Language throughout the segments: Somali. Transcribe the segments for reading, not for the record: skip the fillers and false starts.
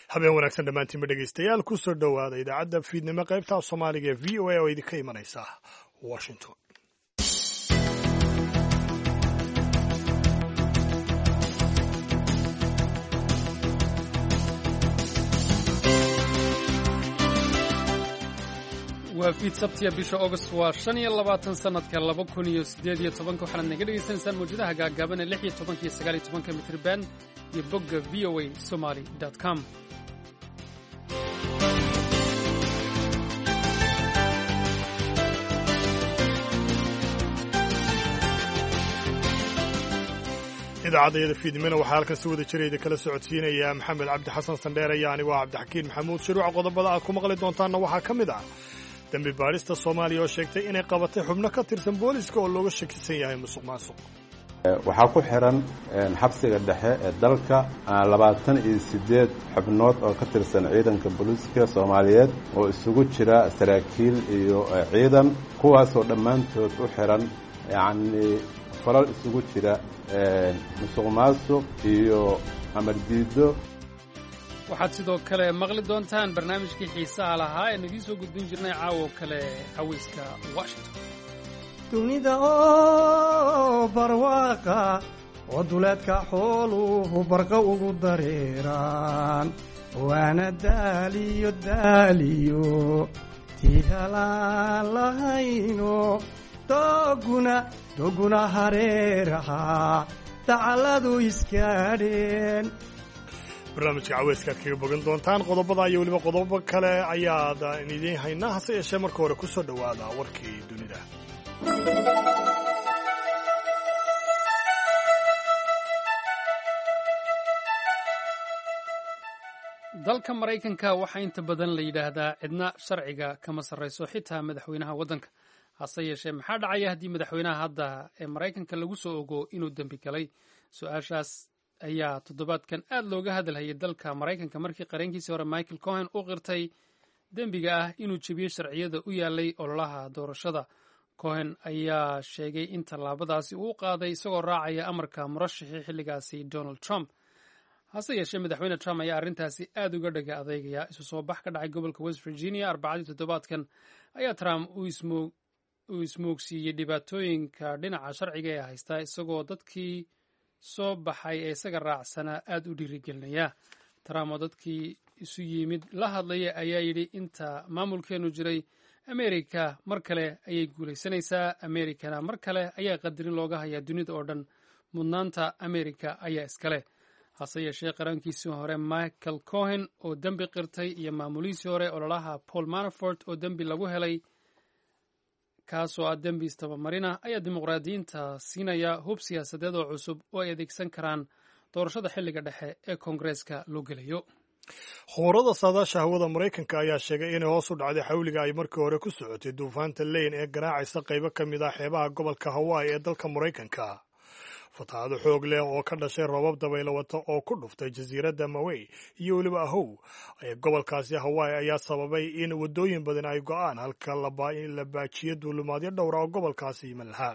habeen wanaagsan dhammaantiinba dhegaystayaal ku soo dhowaada idaacadda fiidnimo qaybta soomaaliga ee v o a oo idinka imanaysa washington. waa fiid sabtiya bisha August waa 25 sanadka 2018 waxaad naga dhageysanaysaan mawjadaha gaagaaban ee 16 iyo 19 mitir band iyo bogga voasomali.com. idaacadayada fiidnimona waxaa halkan si wada jirayda kala socodsiinaya maxamed cabdi xasan sandheer iyo anigu cabdixakiin maxamuud shiruuc. qodobada aad ku maqli doontaanna waxaa ka mid ah dambi baadhista Soomaaliya oo sheegtay inay qabatay xubno ka tirsan booliska oo looga shakisan yahay musuqmaasuq. waxaa ku xiran xabsiga dhexe ee dalka 28 xubnood oo ka tirsan ciidanka booliska Soomaaliyeed oo isugu jira saraakiil iyo ciidan kuwaas oo dhammaantood u xiran falal isugu jira musuqmaasuq iyo amar diido. waxaad sidoo kale maqli doontaan barnaamijkii xiisaha lahaa ee nagii soo gudbin jirnay caawo kale cawayska Washington. dunida oo barwaaqa oo duleedka xooluhu barqa ugu dareeraan waana daaliyo tihalaan lahayno doguna hareeraha dacaladu iskaadheen. barnaamijka caweyskaad kaga bogan doontaan qodobada iyo weliba qodobo kale ayaad idiin haynaa. hase yeeshee marka hore ku soo dhowaada warkii dunida. dalka Maraykanka waxaa inta badan la yidhaahdaa cidna sharciga kama sarrayso xitaa madaxweynaha waddanka. hase yeeshee maxaa dhacaya haddii madaxweynaha hadda ee Maraykanka lagu soo ogo inuu dembi galay? su-aashaas ayaa toddobaadkan aad looga hadalhayay dalka Maraykanka markii qareenkiisii hore Michael Cohen u qirtay dembiga ah inuu jebiyey sharciyada u yaalay ololaha doorashada. Cohen ayaa sheegay in tallaabadaasi uu qaaday isagoo raacaya amarka murashixii xilligaasi Donald Trump. hase yeeshee madaxweyne Trump ayaa arrintaasi aad uga dhaga adeegaya. isu soo bax ka dhacay gobolka West Virginia arbacadii toddobaadkan ayaa Trump uu ismoogsiiyey dhibaatooyinka dhinaca sharciga ee haysta isagoo dadkii soo baxay ee isaga raacsanaa aad u dhiirigelinaya. Trump oo dadkii isu yimid la hadlaya ayaa yidhi inta maamulkeenu jiray Ameerika mar kale ayay guulaysanaysaa. Ameerikana mar kale ayaa qadarin looga hayaa dunida oo dhan. mudnaanta Ameerika ayaa iskale. hase yeeshee qarankiisii hore Michael Cohen oo dembi qirtay iyo maamulihiisii hore ololaha Paul Manafort oo dembi lagu helay kaasoo ah dembi istabamarina ayaa dimuqraadiyiinta siinaya hub siyaasadeed oo cusub oo ay adeegsan karaan doorashada xilliga dhexe ee koongareeska loo gelayo. khubarada saadaasha hawada Maraykanka ayaa sheegay inay hoos u dhacday xawliga ay markii hore ku socotay duufaanta Lane ee garaacaysa qaybo ka mid ah xeebaha gobolka Hawaii ee dalka Maraykanka. fatahaado xoog leh oo ka dhashay roobab dabaylo wata oo ku dhuftay jasiiradda Maui iyo weliba Oahu ee gobolkaasi Hawaii ayaa sababay in waddooyin badan ay go'aan halka la baajiyo duulimaadyo dhowra oo gobolkaasi iman lahaa.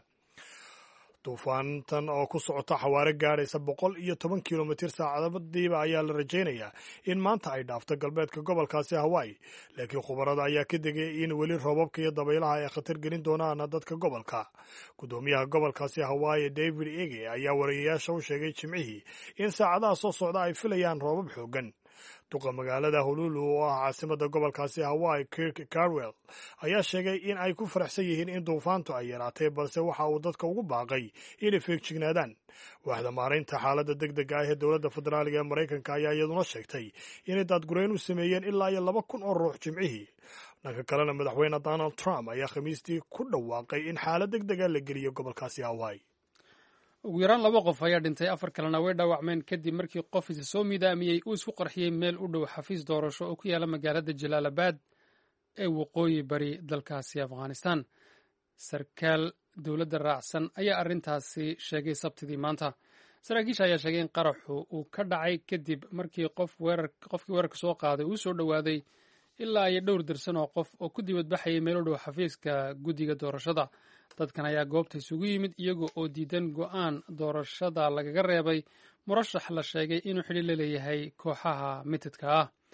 duufaantan oo ku socota xawaare gaadhaysa 110 kilomitir saacadiiba ayaa la rajaynayaa in maanta ay dhaafto galbeedka gobolkaasi Hawaii, laakiin khubarada ayaa ka digay in weli roobabka iyo dabaylaha ay khatar gelin doonaan dadka gobolka. gudoomiyaha gobolkaasi Hawaii David Ige ayaa wariyayaasha u sheegay Jimcihii in saacadaha soo socda ay filayaan roobab xooggan. duqa magaalada Honolulu oo ah caasimadda gobolkaasi Hawaii Kirk Carwell ayaa sheegay in ay ku faraxsan yihiin in duufaantu ay yaraatay, balse waxa uu dadka ugu baaqay inay feejignaadaan. waaxda maaraynta xaaladda degdega ah ee dowladda federaaliga ee Maraykanka ayaa iyaduna sheegtay inay daadgurayn u sameeyeen ilaa iyo 2,000 oo ruux Jimcihii. dhanka kalena madaxweyne Donald Trump ayaa Khamiistii ku dhawaaqay in xaalad degdega la geliyo gobolkaasi Hawaii. ugu yaraan 2 qof ayaa dhintay, 4 kalena way dhaawacmeen kadib markii qof isa soo midaamiyey uu isku qarxiyey meel u dhow xafiis doorasho oo ku yaala magaalada Jalaalabad ee waqooyi bari dalkaasi Afghanistan. sarkaal dowladda raacsan ayaa arrintaasi sheegay Sabtidii maanta. saraakiisha ayaa sheegay in qaraxu uu ka dhacay kadib markii qofkii weerarka soo qaaday uu soo dhowaaday ilaa iyo dhowr darsan oo qof oo ku dibadbaxayay meel u dhow xafiiska guddiga doorashada. dadkan ayaa goobta isugu yimid iyaga oo diidan go'aan doorashada lagaga reebay murashax la sheegay inuu xidhiir la leeyahay kooxaha mitidka ah.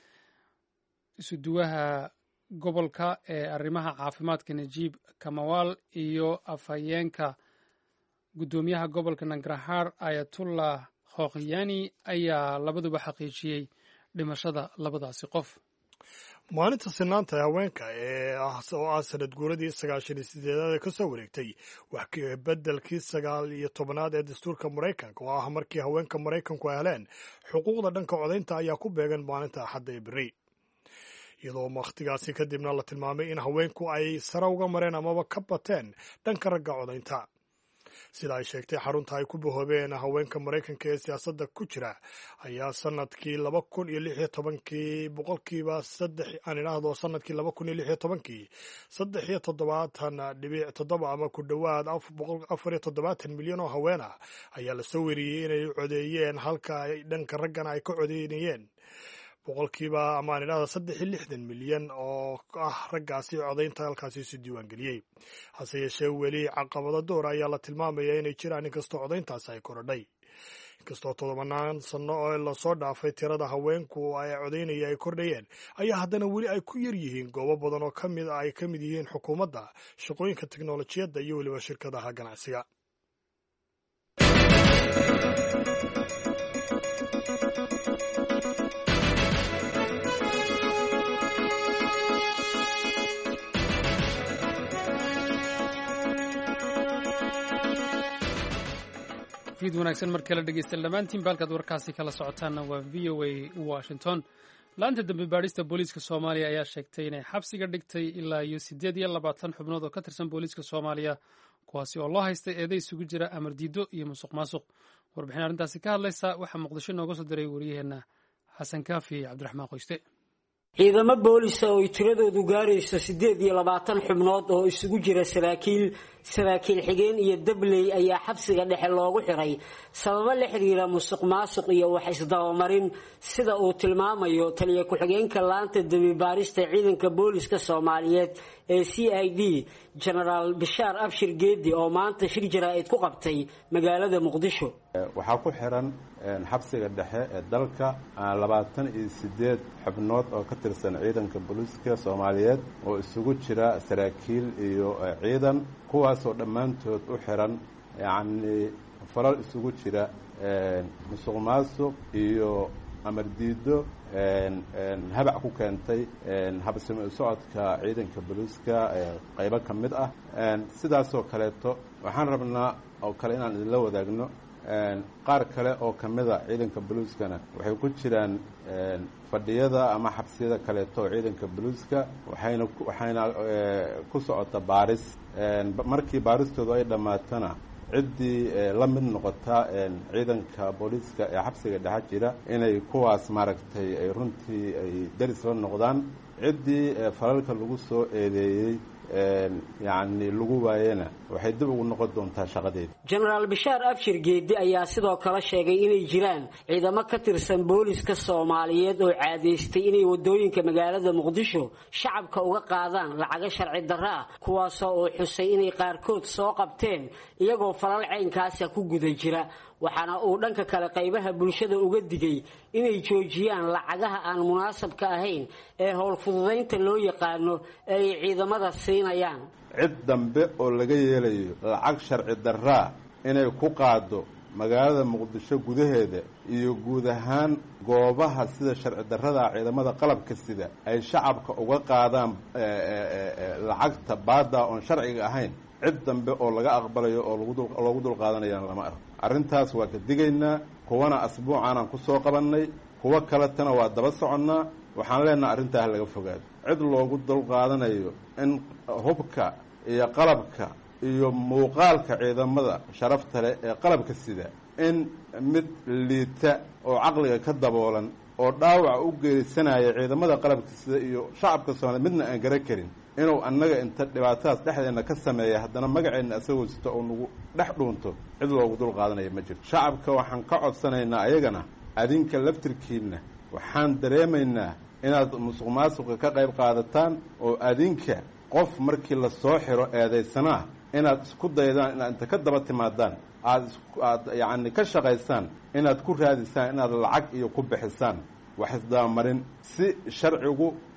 isuduwaha gobolka ee arrimaha caafimaadka najiib kamawaal iyo afhayeenka guddoomiyaha gobolka nangarhar ayatullah khokhiyani ayaa labaduba xaqiijiyey dhimashada labadaasi qof. maalinta sinaanta haweenka oo ah sanad guuradii 98 ka soo wareegtay wax bedelkii 19 ee dastuurka Mareykanka oo ah markii haweenka Mareykanku heleen xuquuqda dhanka codaynta ayaa ku beegan maalinta Axadda ee beri, iyadoo waqtigaasi kadibna la tilmaamay in haweenku ay sare uga mareen amaba ka bateen dhanka ragga codaynta. sida ay sheegtay xarunta ay ku bahoobeen haweenka Mareykanka ee siyaasadda ku jira ayaa sanadkii 2016 boqolkiiba 3 aan idhaahdo sanadkii 2016 37.7 ama ku dhowaad 470 milyan oo haween ah ayaa la soo wariyey inay codeeyeen halka ay dhanka raggana ay ka codeynayeen boqolkiiba amaan idhaahda 63 milyan oo ah raggaasi codaynta halkaasi isu diiwaangeliyey. hase yeeshee weli caqabado door ayaa la tilmaamaya inay jiraan inkastoo codayntaasi ay korodhay. inkastoo 10 sano oo lasoo dhaafay tirada haweenku ay codaynaya ay kordhayeen, ayaa haddana weli ay ku yar yihiin goobo badan oo ay ka mid yihiin xukuumadda, shaqooyinka tiknolojiyadda iyo weliba shirkadaha ganacsiga. fiid wanaagsan mar kale dhegeystayaal dhammaantiin baalkaad warkaasi kala socotaanna waa v o a washington. laanta dambe baadhista booliiska soomaaliya ayaa sheegtay inay xabsiga dhigtay ilaa iyo 28 xubnood oo ka tirsan booliiska soomaaliya, kuwaasi oo loo haystay eeday isugu jira amar diido iyo musuq maasuq. warbixin arrintaasi ka hadlaysa waxaa muqdisho nooga soo diray wariyaheenna xasan kaafi cabdiraxmaan qoyste. ciidamo booliisa oo ay tiradoodu gaarayso 28 xubnood oo isugu jira saraakiil xigeen iyo dabley ayaa xabsiga dhexe loogu xiray sababo la xiriira musuq maasuq iyo wax isdabamarin, sida uu tilmaamayo taliye ku-xigeenka laanta dambi baarista ciidanka booliska Soomaaliyeed ee CID General Bishaar Abshir Geedi oo maanta shir jaraa'id ku qabtay magaalada Muqdisho. waxaa ku xiran xabsiga dhexe ee dalka 28 xubnood oo ka tirsan ciidanka booliska Soomaaliyeed oo isugu jira saraakiil iyo ciidan, kuwaasoo dhammaantood u xiran yacni falal isugu jira musuq maasuq iyo amar diido habac ku keentay habsami u socodka ciidanka booliska qaybo ka mid ah. sidaasoo kaleeto waxaan rabnaa oo kale inaan idinla wadaagno qaar kale oo ka mid a ciidanka booliiskana waxay ku jiraan fadhiyada ama xabsiyada kaleeto oo ciidanka booliiska waxayna ku socota baaris. markii baaristoodu ay dhammaatana ciddii la mid noqota ciidanka booliiska ee xabsiga dhexe jira inay kuwaas maaragtay ay runtii ay daris la noqdaan. ciddii falalka lagu soo eedeeyey yacni lagu waayena waxay dib ugu noqon doontaa shaqadeeda. General Bishaar Abshir Geedi ayaa sidoo kale sheegay inay jiraan ciidamo ka tirsan booliska Soomaaliyeed oo caadeystay inay wadooyinka magaalada Muqdisho shacabka uga qaadaan lacaga sharci darro ah, kuwaas oo xusay inay qaarkood soo qabteen iyagoo falal caynkaas ku guda jira. waxaana uu dhanka kale qaybaha bulshada uga digay inay joojiyaan lacagaha aan munaasabka ahayn ee howl fududeynta loo yaqaano ay ciidamada siinayaan. cid dambe oo laga yeelayo lacag sharci darraa inay ku qaado magaalada Muqdisho gudaheeda iyo guud ahaan goobaha sida sharci darrada ciidamada qalabka sida ay shacabka uga qaadaan lacagta baada oon sharciga ahayn, cid dambe oo laga aqbalayo oo loogu dul qaadanayaan lama arko. arrintaas waa ka digaynaa, kuwana asbuucaanaan ku soo qabannay, kuwa kaletana waa daba soconnaa. waxaan leenahay arrintaa laga fogaado. cid loogu dul qaadanayo in hubka iyo qalabka iyo muuqaalka ciidamada sharafta leh ee qalabka sida in mid liita oo caqliga ka daboolan oo dhaawac u geysanaya ciidamada qalabka sida iyo shacabka Soomaaliyeed midna aan garan karin inuu annaga inta dhibaatadaas dhexdeena ka sameeya haddana magaceena asagoo sito oo nagu dhex dhuunto cid loogu dul qaadanayo ma jirto. shacabka waxaan ka codsanaynaa ayagana adinka laftirkiina waxaan dareemaynaa inaad musuq maasuqa ka qayb qaadataan oo adinka qof markii la soo xiro eedaysanaa inaad isku daydaan inaad inta ka daba timaadaan aad yacni ka shaqaysaan inaad ku raadisaan inaad lacag iyo ku bixisaan wax isdabamarin si sharcigu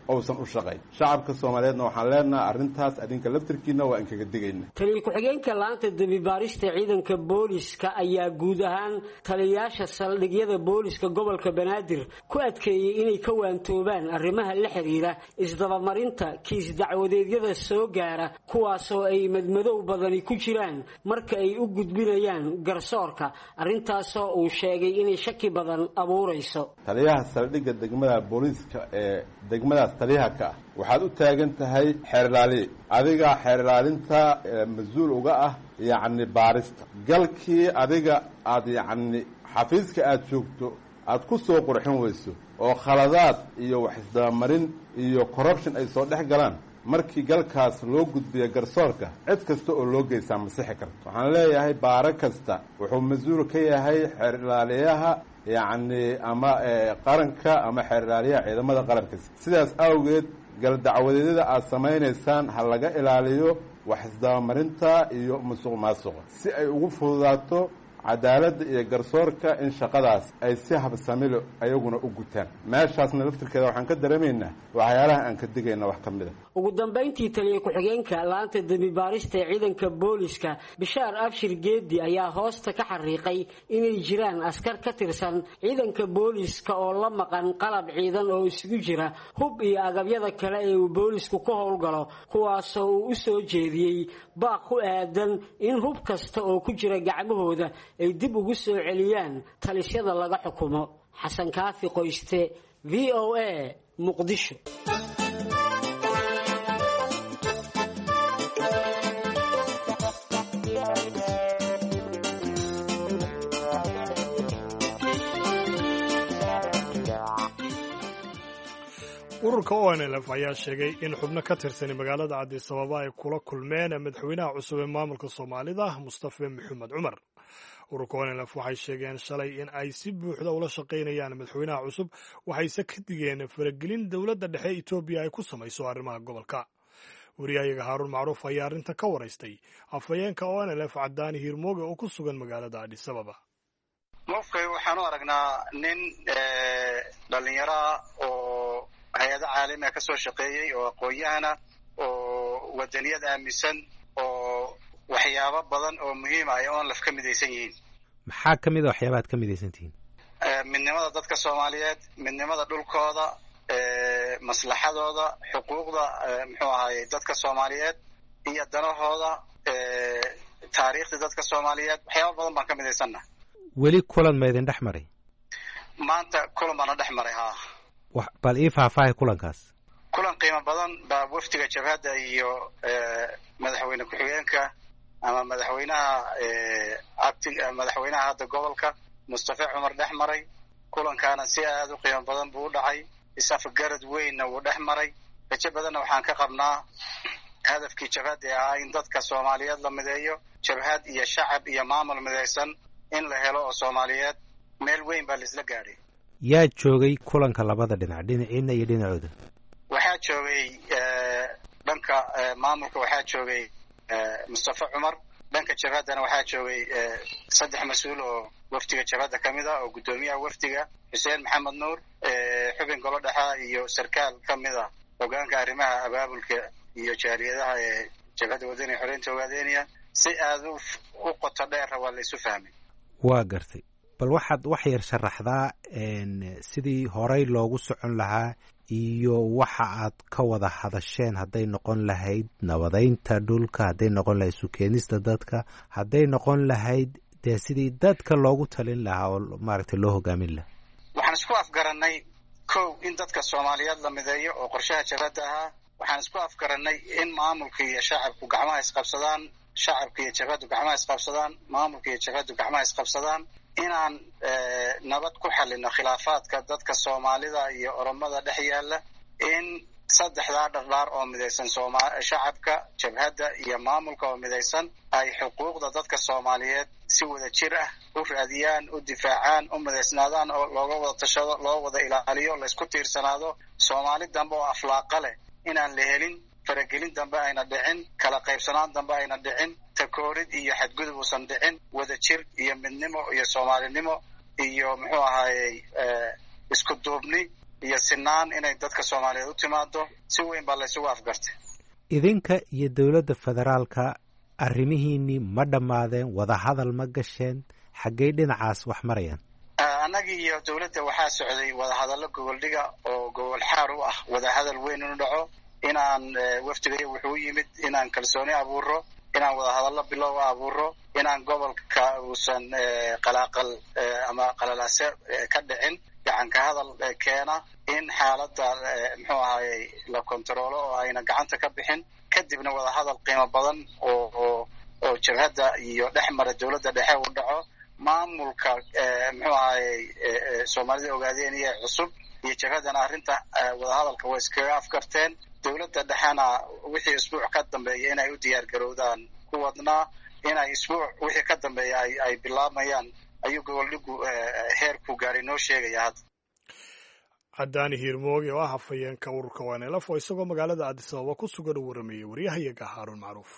uusan u shaqayn shacabka Soomaaliyeedna waxaan leenahay arrintaas adinka laftirkiina waa in kaga digayna taliye ku-xigeenka laanta dambi-baarista ciidanka booliska ayaa guud ahaan taliyayaasha saldhigyada booliska gobolka Banaadir ku adkeeyay inay ka waantoobaan arrimaha la xiriira isdabamarinta kiis dacwadeedyada soo gaara kuwaasoo ay madmadow badani ku jiraan marka ay u gudbinayaan garsoorka arrintaasoo uu sheegay inay shaki badan abuurayso taliyaha saldhigga degmada booliska ee degmadaas taliyaha ka ah waxaad u taagan tahay xeer ilaaliye adiga xeer ilaalinta mas'uul uga ah yacni baarista galkii adiga aad yacni xafiiska aad joogto aad ku soo qurxin weyso oo khaladaad iyo wax isdabamarin iyo corruption ay soo dhex galaan markii galkaas loo gudbiyo garsoorka cid kasta oo loo geysaa masixi karto waxaan leeyahay baara kasta wuxuu mas'uul ka yahay xeer ilaaliyaha yacni ama qaranka ama xeer ilaaliyaha ciidamada qaranka sidaas awgeed gal dacwadeedyada aad samaynaysaan ha laga ilaaliyo wax isdabamarinta iyo musuqmaasuqa si ay ugu fududaato cadaaladda iyo garsoorka in shaqadaas ay si habsamilo ayaguna u gutaan meeshaasna laftirkeeda waxaan ka dareemaynaa waxyaalaha aan ka digayna wax ka mid ah ugu dambeyntii taliye ku-xigeenka laanta dambi-baarista ee ciidanka booliska Bishaar Abshir Geedi ayaa hoosta ka xariiqay inay jiraan askar ka tirsan ciidanka booliska oo la maqan qalab ciidan oo isugu jira hub iyo agabyada kale ee uu boolisku ku howlgalo kuwaasoo uu u soo jeediyey baaq ku aadan in hub kasta oo ku jira gacmahooda ay dib ugu soo celiyaan talisyada laga xukumo Xasan Kaafi Qoyste VOA Muqdisho ururka ONLF ayaa sheegay in xubno ka tirsan magaalada Addis Ababa ay kula kulmeen madaxweynaha cusub ee maamulka Soomaalida Mustafa Maxamed Cumar ururka ONLF waxay sheegeen shalay in ay si buuxda ula shaqeynayaan madaxweynaha cusub waxayse ka digeen faragelin dowladda dhexe Itoobiya ay ku samayso arrimaha gobolka wariyaha Haarun Macruuf ayaa arrinta ka wareystay afhayeenka ONLF Cadaani Hirmooge oo ku sugan magaalada Addis Ababa mofkay waxaan u aragnaa nin dhalinyaro oo hay'ado caalami ah ka soo shaqeeyay oo aqoon-yahana oo wadaniyad aaminsan oo waxyaabo badan oo muhiim ah ay ONLF ka midaysan yihiin maxaa ka mid ah waxyaabaad ka midaysan tihiin midnimada dadka Soomaaliyeed midnimada dhulkooda maslaxadooda xuquuqda muxuu ahaay dadka Soomaaliyeed iyo danahooda taariikhda dadka Soomaaliyeed waxyaabo badan baan ka midaysanaa weli kulan ma idin dhex maray maanta kulan baan dhex maray bal ii faahfaahay kulankaas kulan qiimo badan baa wafdiga jabhadda iyo madaxweyne ku-xigeenka ama madaxweynaha hadda gobolka Mustafa Cumar dhex maray kulankaana si aad u qiimo badan buu u dhacay isafgarad weynna wuu dhex maray rajo badanna waxaan ka qabnaa hadafkii jabhadda ahaa in dadka Soomaaliyeed la mideeyo jabhad iyo shacab iyo maamul midaysan in la helo oo Soomaaliyeed meel weyn baa la isla gaaray yaa joogay kulanka labada dhinac dhinaciina iyo dhinacooda waxaa joogay dhanka maamulka waxaa joogay Mustafa Cumar dhanka jabhadana waxaa joogay saddex mas'uul oo wafdiga jabhadda ka mid ah oo gudoomiyaha wafdiga Xuseen Maxamed Nuur xubin golo dhexe iyo sarkaal ka mid ah hoggaanka arrimaha abaabulka iyo jaariyadaha ee jabhadda wadaniga xoreynta Ogaadeniya si aad u qoto dheer waa la isu fahmay waa gartay bal waxaad wax yar sharaxdaa sidii horey loogu socon lahaa iyo waxa aad ka wada hadasheen hadday noqon lahayd nabadeynta dhulka hadday noqon lahayd sukeenista dadka hadday noqon lahayd dee sidii dadka loogu talin lahaa oo maaragtay loo hogaamin lahaa waxaan isku afgarannay kow in dadka Soomaaliyeed la mideeyo oo qorshaha jabhadda ahaa waxaan isku afgarannay in maamulka iyo shacabku gacmaha isqabsadaan shacabka iyo jabhaddu gacmaha isqabsadaan maamulka iyo jabhaddu gacmaha isqabsadaan inaan nabad ku xalino khilaafaadka dadka Soomaalida iyo Oromada dhex yaala in saddexdaa dhaqdhaar oo midaysan shacabka jabhadda iyo maamulka oo midaysan ay xuquuqda dadka Soomaaliyeed si wada jir ah u raadiyaan u difaacaan u midaysnaadaan oo looga wada tashado loo wada ilaaliyo la isku tiirsanaado Soomaali dambe oo aflaaqa leh inaan la helin faragelin dambe ayna dhicin kala qaybsanaan dambe ayna dhicin takoorid iyo xadgudub uusan dhicin wada jir iyo midnimo iyo Soomaalinimo iyo muxuu ahaayey isku duubni iyo sinaan inay dadka soomaaliyeed u timaado si weyn baa laysugu afgartay. idinka iyo dowladda federaalka arrimihiinii ma dhammaadeen, wadahadal ma gasheen, xaggay dhinacaas wax marayaan? annagii iyo dowladda waxaa socday wadahadallo gogoldhiga oo gogol xaar u ah wadahadal weyn inu dhaco, inaan wafdigaya wuxuu yimid inaan kalsooni abuuro, inaan wadahadallo bilow abuuro, inaan gobolka uusan qalaaqal ama qalalaase ka dhicin, gacan ka hadal keena, in xaaladda muxuu ahayey la kontaroolo oo ayna gacanta ka bixin, kadibna wadahadal qiimo badan oo jabhadda iyo dhex mara dowladda dhexe uu dhaco. maamulka muxuu ahayey soomaalida ogaadeen iyo cusub iyo jabhaddana arrinta wadahadalka way iskaga afgarteen. dowladda dhexena wixii isbuuc ka dambeeya inay u diyaar garowdaan ku wadnaa, inay isbuuc wixii ka dambeeya ay bilaabayaan ayuu goboldhigu heerku gaaray noo sheegaya hadda. cadaani hiirmooge oo ah hafayeenka ururka wanelaf oo isagoo magaalada addis ababa ku sugan u waramayey waryahayaga haaruun macruuf.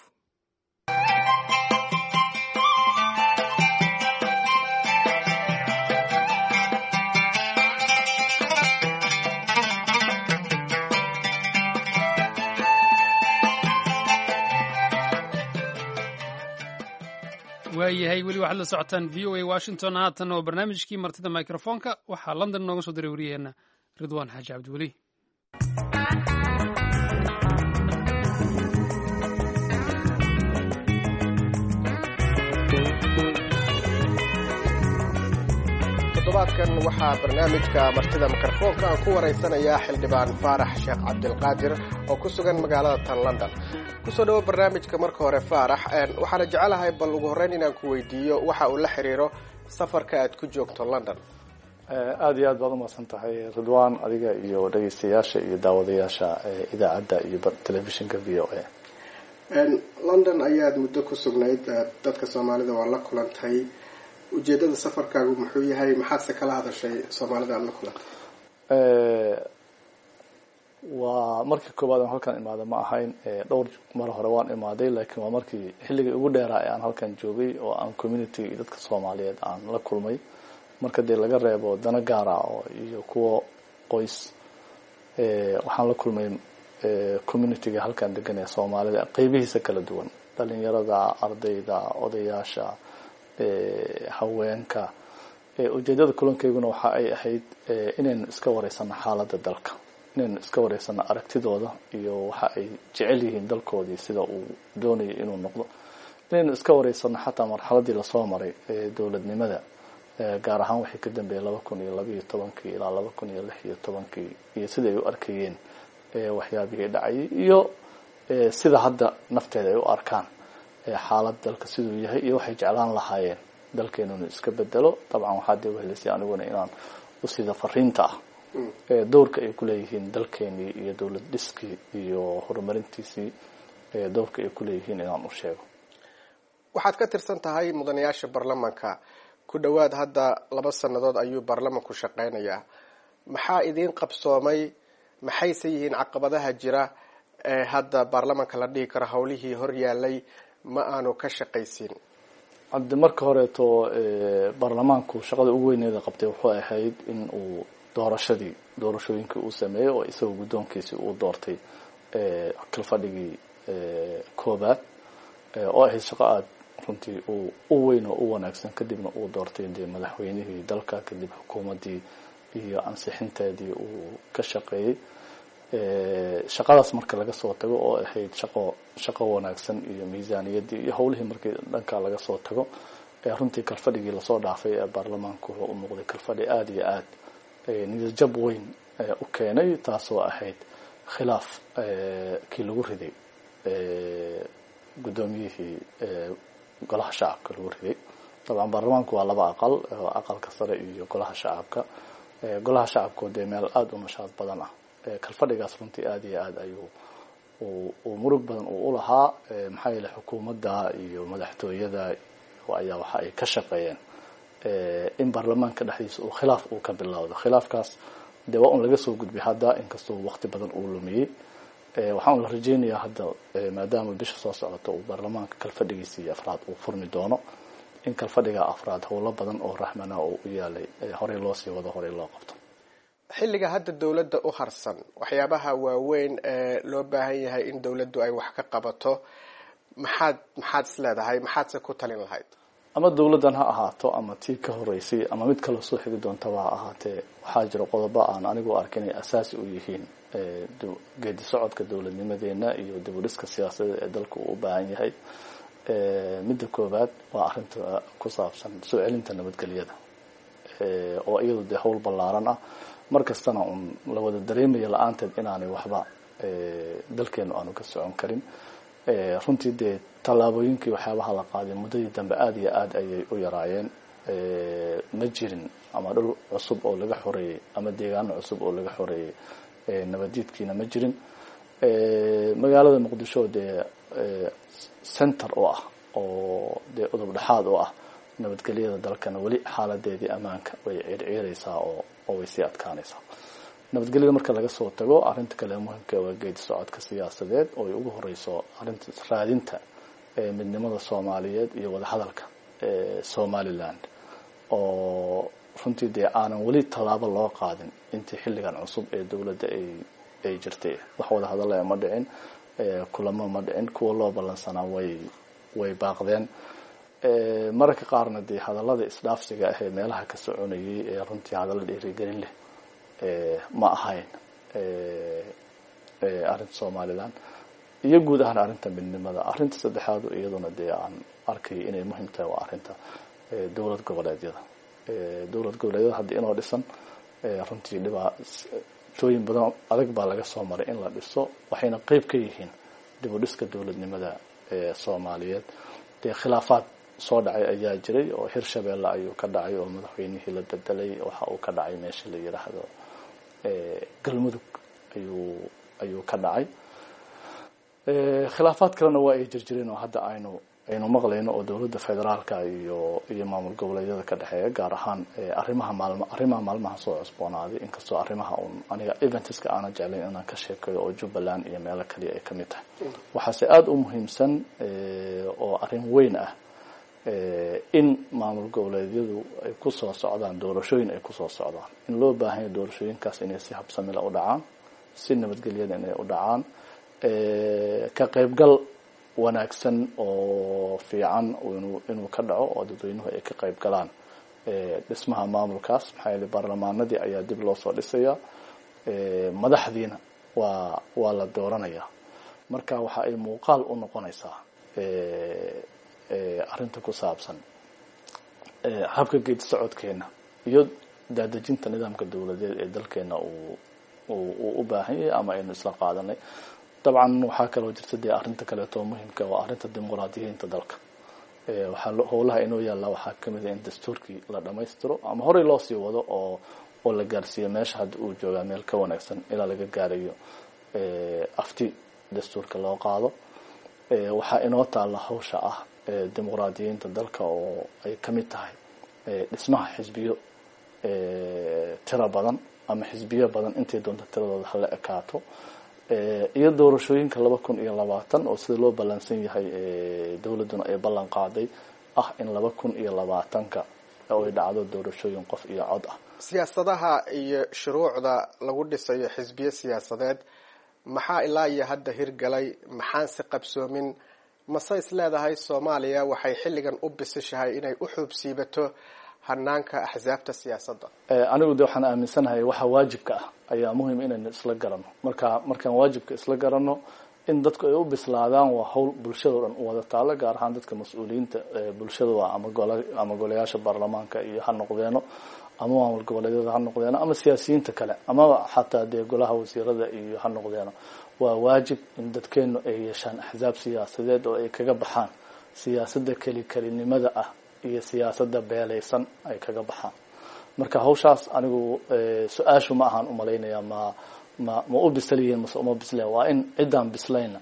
waayahay weli waxaad la socotaan v o a washington. haatan oo barnaamijkii martida microfoonka waxaa london nooga soo diray wariyaheenna ridwaan xaaji cabdiweli. toddobaadkan waxaa barnaamijka martida mikrofoonka aan ku waraysanayaa xildhibaan faarax sheekh cabdilqaadir oo ku sugan magaalada tan london. kusoo dhawo barnaamijka. marka hore faarax, waxaana jecelahay bal ugu horreyn inaan ku weydiiyo waxa uu la xiriiro safarka aad ku joogto london. aada iyo aad baad umahadsan tahay ridwaan, adiga iyo dhegeystayaasha iyo daawadayaasha idaacadda iyo telefishinka v o a. london ayaad muddo ku sugnayd, dadka soomaalida waa la kulantay. ujeedada safarkaagu muxuu yahay? maxaadse kala hadashay soomaalida aad la kulantay? waa markii koowaad aan halkan imaada ma ahayn, dhowr mar hore waan imaaday, laakiin waa markii xilligii ugu dheeraa ee aan halkan joogay oo aan community iyo dadka soomaaliyeed aan la kulmay. marka dee laga reebo dana gaara oo iyo kuwa qoys, waxaan la kulmay communityga halkan degan ee soomaalida qeybihiisa kala duwan, dhalinyarada, ardayda, odayaasha, haweenka. ujeedada kulankayguna waxa ay ahayd inaynu iska wareysano xaaladda dalka, inaynu iska wareysano aragtidooda iyo waxa ay jecel yihiin dalkoodii sida uu doonayo inuu noqdo, inaynu iska wareysano xataa marxaladii lasoo maray dowladnimada, gaar ahaan waxay ka dambeeyay 2012 ilaa 2016 iyo sida ay u arkayeen waxyaabihii dhacayay iyo sida hadda nafteeda ay u arkaan xaalad dalka siduu yahay iyo waxay jeclaan lahaayeen dalkeenuna iska bedelo. dabcan waxaa dee wehelaysay aniguna inaan u sida fariinta ah dowrka ay ku leeyihiin dalkeenii iyo dowlad dhiskii iyo horumarintiisii dowrka ay ku leeyihiin inaan u sheego. waxaad ka tirsan tahay mudanayaasha baarlamaanka, ku dhowaad hadda 2 sannadood ayuu baarlamaanku shaqaynayaa. maxaa idiin qabsoomay? maxayse yihiin caqabadaha jira ee hadda baarlamaanka la dhihi karo howlihii hor yaalay ma aanu ka shaqaysin? cabdi, marka horeeto baarlamaanku shaqada ugu weyneeda qabtay wuxuu ahayd in uu doorashooyinkii uu sameeyey oo isagoo guddoonkiisii uu doortay kalfadhigii koobaad oo ahayd shaqo aada runtii u weyn oo u wanaagsan. kadibna uu doortay dee madaxweynihii dalka, kadib xukuumaddii iyo ansixinteedii uu ka shaqeeyey. shaqadaas marka laga soo tago oo ahayd shaqo wanaagsan iyo miisaaniyaddii iyo howlihii markii dhanka laga soo tago, runtii kalfadhigii lasoo dhaafay ee baarlamaanku wuxuu u muuqday kalfadhi aada iyo aad niyadjab weyn u keenay, taasoo ahayd khilaaf kii lagu riday guddoomiyihii golaha shacabka lagu riday. dabcan baarlamaanku waa 2 aqal, aqalka sare iyo golaha shacabka. golaha shacabku dee meel aada u nashaad badan ah. kalfadhigaas runtii aada iyo aad ayuu uu murug badan uu u lahaa, maxaa yeelay xukuumadda iyo madaxtooyada ayaa waxa ay ka shaqeeyeen in baarlamaanka dhexdiisa uu khilaaf uu ka bilowdo. khilaafkaas dee waa un laga soo gudbay hadda, inkastoo waqti badan uu lumiyey. waxaan la rajeynayaa hadda maadaama bisha soo socoto uu baarlamaanka kalfadhigiisii afraad uu furmi doono, in kalfadhiga afraad howlo badan oo raxmana oo u yaalay horey loo sii wado, horey loo qabto. xilliga hadda dawladda u harsan waxyaabaha waaweyn ee loo baahan yahay in dawladdu ay wax ka qabato maxaad is leedahay, maxaadse ku talin lahayd? ama dawladdan ha ahaato ama tii ka horeysay ama mid kale soo xigi doontaba ha ahaatee waxaa jira qodobo aan anigu arkin inay asaasi u yihiin geedi socodka dawladnimadeena iyo dib u dhiska siyaasadeed ee dalka uu u baahan yahay. midda koowaad waa arrinta ku saabsan soo celinta nabadgelyada oo iyadu dee howl ballaaran ah markastana un la wada dareemaya la-aanteed inaanay waxba dalkeenu aanu ka socon karin. runtii dee tallaabooyinkii waxyaabaha la qaaday muddadii dambe aada iyo aada ayay u yaraayeen. ma jirin ama dhul cusub oo laga xoreeyey ama deegaano cusub oo laga xoreeyey nabadiidkiina ma jirin. magaalada muqdisho dee center oo ah oo dee udub dhexaad oo ah nabadgelyada dalkana weli xaaladeedii ammaanka way ciirciiraysaa oo way sii adkaanaysaa. nabadgelyada marka laga soo tago arrinta kale muhiimka waa geedi socodka siyaasadeed oo ay ugu horeyso arrinta raadinta midnimada Soomaaliyeed iyo wada hadalka Somaliland oo runtii dee aanan weli tallaabo loo qaadin intii xilligan cusub ee dawladda ay jirtay. wax wada hadal ma dhicin, kulamo ma dhicin, kuwa loo ballansanaa way baaqdeen. mararka qaarna dee hadallada isdhaafsiga ah ee meelaha ka soconayay ee runtii hadallo dhiirigelin leh ma ahayn arrinta Somaliland iyo guud ahaan arrinta midnimada. arrinta saddexaad iyaduna dee aan arkay inay muhiim tahay waa arrinta dowlad goboleedyada. dowlad goboleedyada haddii inoo dhisan runtii dhibaatooyin badan adag baa laga soo maray in la dhiso, waxayna qayb ka yihiin dib u dhiska dowladnimada Soomaaliyeed. dee khilaafaad soo dhacay ayaa jiray oo Hirshabeelle ayuu ka dhacay oo madaxweynihii la bedelay waxa uu ka dhacay meesha la yiraahdo galmudug ayuu ka dhacay. khilaafaad kalena waa ay jirjireen oo hadda aynu maqlayno oo dawladda federaalka iyo maamul goboleedyada ka dhaxeeya, gaar ahaan arrimaha maalmaha soo cusboonaaday. inkastoo arrimaha aniga eventska aanan jeclayn inaan ka sheekeeyo oo Jubbaland iyo meelo kale ay kamid tahay. waxaase aada u muhiimsan oo arrin weyn ah in maamul goboleedyadu ay ku soo socdaan doorashooyin ay ku soo socdaan, in loo baahan yahay doorashooyinkaas inay si habsami leh u dhacaan, si nabadgelyada inay u dhacaan, ka qaybgal wanaagsan oo fiican inuu ka dhaco oo dadweynuhu ay ka qayb galaan dhismaha maamulkaas. maxaa yeelay baarlamaanadii ayaa dib loo soo dhisayaa, madaxdiina waa la dooranayaa. marka waxa ay muuqaal u noqonaysaa arrinta ku saabsan habka geedi socodkeena iyo daadejinta nidaamka dawladeed ee dalkeena uu u baahan yahay ama aynu isla qaadanay. dabcan waxaa kaloo jirta dee arrinta kaleeto muhiimka waa arrinta dimuqraadiyiinta dalka. waxaa howlaha inoo yaalla waxaa kamid ah in dastuurkii la dhamaystiro ama horey loo sii wado oo la gaarsiiyo meesha hadda uu joogaa meel ka wanaagsan ilaa laga gaarayo afti dastuurka loo qaado. waxaa inoo taalla hawsha ah dimuqraadiyiinta dalka oo ay kamid tahay dhismaha xisbiyo tiro badan ama xisbiyo badan intay doonto tiradooda hala ekaato, iyo doorashooyinka 2020 oo sida loo balansan yahay dawladuna ay ballan qaaday ah in 2020ka ay dhacdo doorashooyin qof iyo cod ah. siyaasadaha iyo shuruucda lagu dhisayo xisbiyo siyaasadeed maxaa ilaa iyo hadda hirgalay, maxaan si qabsoomin, mase is leedahay Soomaaliya waxay xilligan u bisishahay inay u xuubsiibato hanaanka axsaabta siyaasadda? anigu de waxaan aaminsanahay waxa waajibka ah ayaa muhiim inaynu isla garanno. markaan waajibka isla garanno in dadku ay u bislaadaan waa hawl bulshada dhan u wada taalo, gaar ahaan dadka mas-uuliyiinta bulshada waa ama golayaasha baarlamaanka iyo ha noqdeeno ama maamul goboleedyada ha noqdeeno ama siyaasiyiinta kale ama xataa dee golaha wasiirada iyo ha noqdeeno. waa waajib in dadkeenu ay yeeshaan axsaab siyaasadeed oo ay kaga baxaan siyaasadda kelinimada ah iyo siyaasadda beelaysan ay kaga baxaan. marka hawshaas anigu su-aashu ma ahaan umalaynaya ma u bisliyiin mase uma bisleen, waa in ciddaan bislayna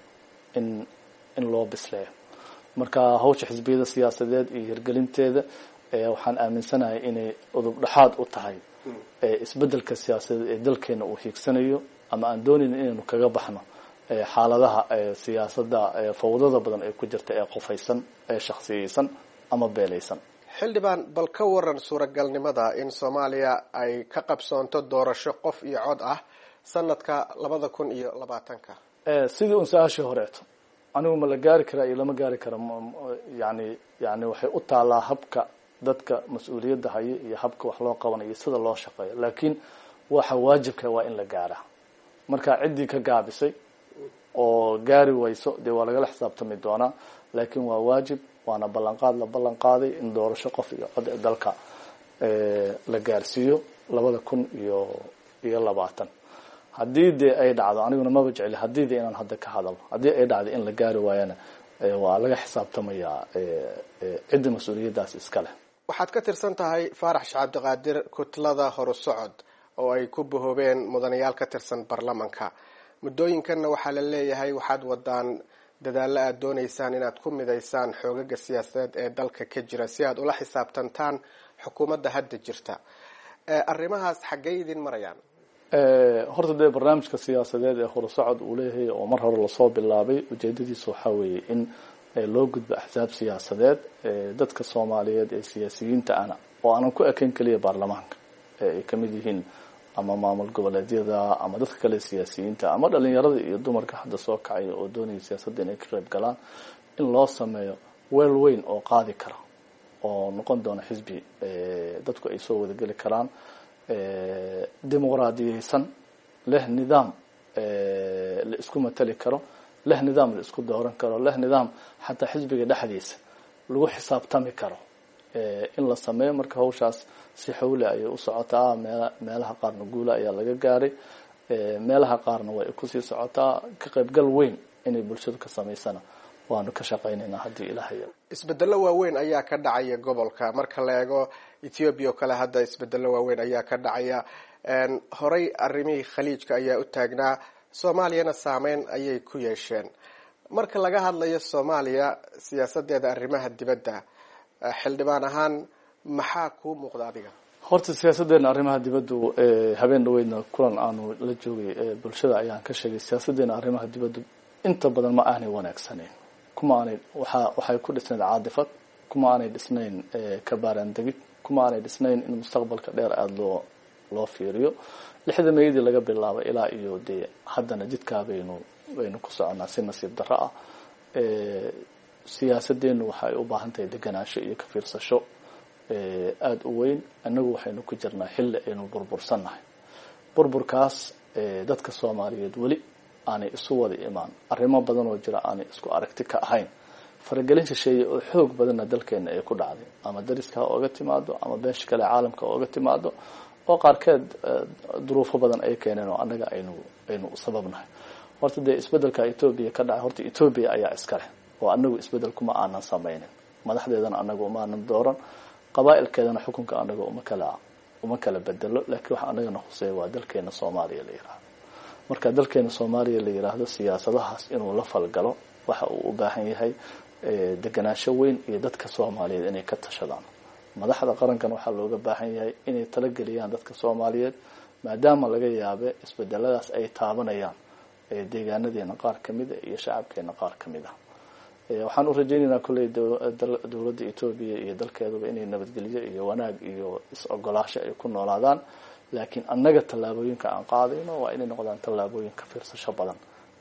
in loo bisleeyo. marka hawsha xisbiyada siyaasadeed iyo hirgelinteeda waxaan aaminsanahay inay udub dhexaad u tahay isbedelka siyaasadeed ee dalkeena uu hiigsanayo, ama aan doonayn inaynu kaga baxno xaaladaha siyaasadda fawdada badan ee ku jirta ee qofaysan ee shakhsiyeysan ama beelaysan. xildhibaan bal ka waran suuragalnimada in soomaaliya ay ka qabsoonto doorasho qof iyo cod ah sanadka 2020 sidii un su-aashii horeeto anigu ma la gaari karaa iyo lama gaari kara yani waxay u taalaa habka dadka mas-uuliyadda haya iyo habka wax loo qabanayo iyo sida loo shaqeeyo laakiin waxa waajibka waa in la gaaraa marka ciddii ka gaabisay oo gaari wayso dee waa lagala xisaabtami doonaa laakiin waa waajib waana ballanqaad la ballan qaaday in doorasho qof iyo cod ee dalka la gaarsiiyo 2020 haddii dee ay dhacdo aniguna maba jecli haddii dee inaan hadda ka hadalo haddii ay dhacdo in la gaari waayana waa laga xisaabtamayaa cidda mas-uuliyaddaas iska leh waxaad ka tirsan tahay faarax sheekh cabdiqaadir kutlada horusocod oo ay ku bahoobeen mudanayaal ka tirsan baarlamanka muddooyinkanna waxaa la leeyahay waxaad wadaan dadaalo aad doonaysaan inaad ku midaysaan xoogaga siyaasadeed ee dalka ka jira si aad ula xisaabtantaan xukuumadda hadda jirta arrimahaas xaggee idin marayaan horta dee barnaamijka siyaasadeed ee horusocod uu leeyahay oo mar hore lasoo bilaabay ujeedadiisu waxaa weeye in loo gudbo axsaab siyaasadeed dadka soomaaliyeed ee siyaasiyiinta ana oo aanan ku ekayn keliya baarlamaanka ay kamid yihiin ama maamul goboleedyada ama dadka kale siyaasiyiinta ama dhalinyarada iyo dumarka hadda soo kacaya oo doonaya siyaasadda inay ka qayb galaan in loo sameeyo weel weyn oo qaadi kara oo noqon doona xisbi dadku ay soo wadageli karaan dimuqraadiyeysan leh nidaam la isku matali karo leh nidaam la isku dooran karo leh nidaam xataa xisbiga dhexdiisa lagu xisaabtami karo in la sameeyo marka hawshaas si xawle ayay u socotaa meelaha qaarna guula ayaa laga gaaray meelaha qaarna way kusii socotaa ka qaybgal weyn inay bulshadu ka samaysana waanu ka shaqaynaynaa haddii ilaahay isbedelo waaweyn ayaa ka dhacaya gobolka marka la eego Ethiopia oo kale hadda isbedelo waaweyn ayaa ka dhacaya horay arrimihii khaliijka ayaa u taagnaa Soomaaliyana saameyn ayay ku yeesheen marka laga hadlayo Soomaaliya siyaasadeeda arrimaha dibadda xildhibaan ahaan maxaa ku muuqda adiga horta siyaasadeena arrimaha dibaddu habeen dhaweydna kulan aanu la joogay bulshada ayaan ka sheegay siyaasadeena arrimaha dibaddu inta badan ma aanay wanaagsaneyn kuma aanay waxay ku dhisnayd caadifad kuma aanay dhisnayn ka baaran degid kuma aanay dhisnayn in mustaqbalka dheer aad loo fiiriyo 6 meeyadii laga bilaabo ilaa iyo dee haddana jidkaa baynu ku soconaa si nasiib darro ah siyaasadeenu waxay u baahan tahay deganaansho iyo ka fiirsasho aada u weyn annagu waxaynu ku jirnaa xilli aynu burbursannahay burburkaas dadka Soomaaliyeed weli aanay isu wada imaan arrimo badan oo jira aanay isku aragti ka ahayn faragelin shisheeye oo xoog badanna dalkeena ay ku dhacday ama dariska ooga timaado ama beesha kale caalamka ooga timaado oo qaarkeed duruufo badan ay keeneen oo annaga aynu sababnahay horta dee isbedelka Ethiopia ka dhacay horta Ethiopia ayaa iska leh oo annagu isbedel kuma aanan samaynin madaxdeedana annagu uma aanan dooran qabaa'ilkeedana xukunka annagu uma kala bedelo laakiin waxa annagana khuseeyo waa dalkeena Soomaaliya la yiraahdo marka dalkeena Soomaaliya la yiraahdo siyaasadahaas inuu la falgalo waxa uu u baahan yahay deganaansho weyn iyo dadka Soomaaliyeed inay ka tashadaan madaxda qarankan waxa looga baahan yahay inay tala galiyaan dadka Soomaaliyeed maadaama laga yaabo isbedeladaas ay taabanayaan deegaanadeena qaar kamid ah iyo shacabkeena qaar kamid ah waxaan u rajaynaynaa kulay dawladda Ethiopia iyo dalkeeduba inay nabadgelyo iyo wanaag iyo is-ogolaasho ay ku noolaadaan laakiin annaga tallaabooyinka aan qaadayno waa inay noqdaan tallaabooyin ka fiirsasho badan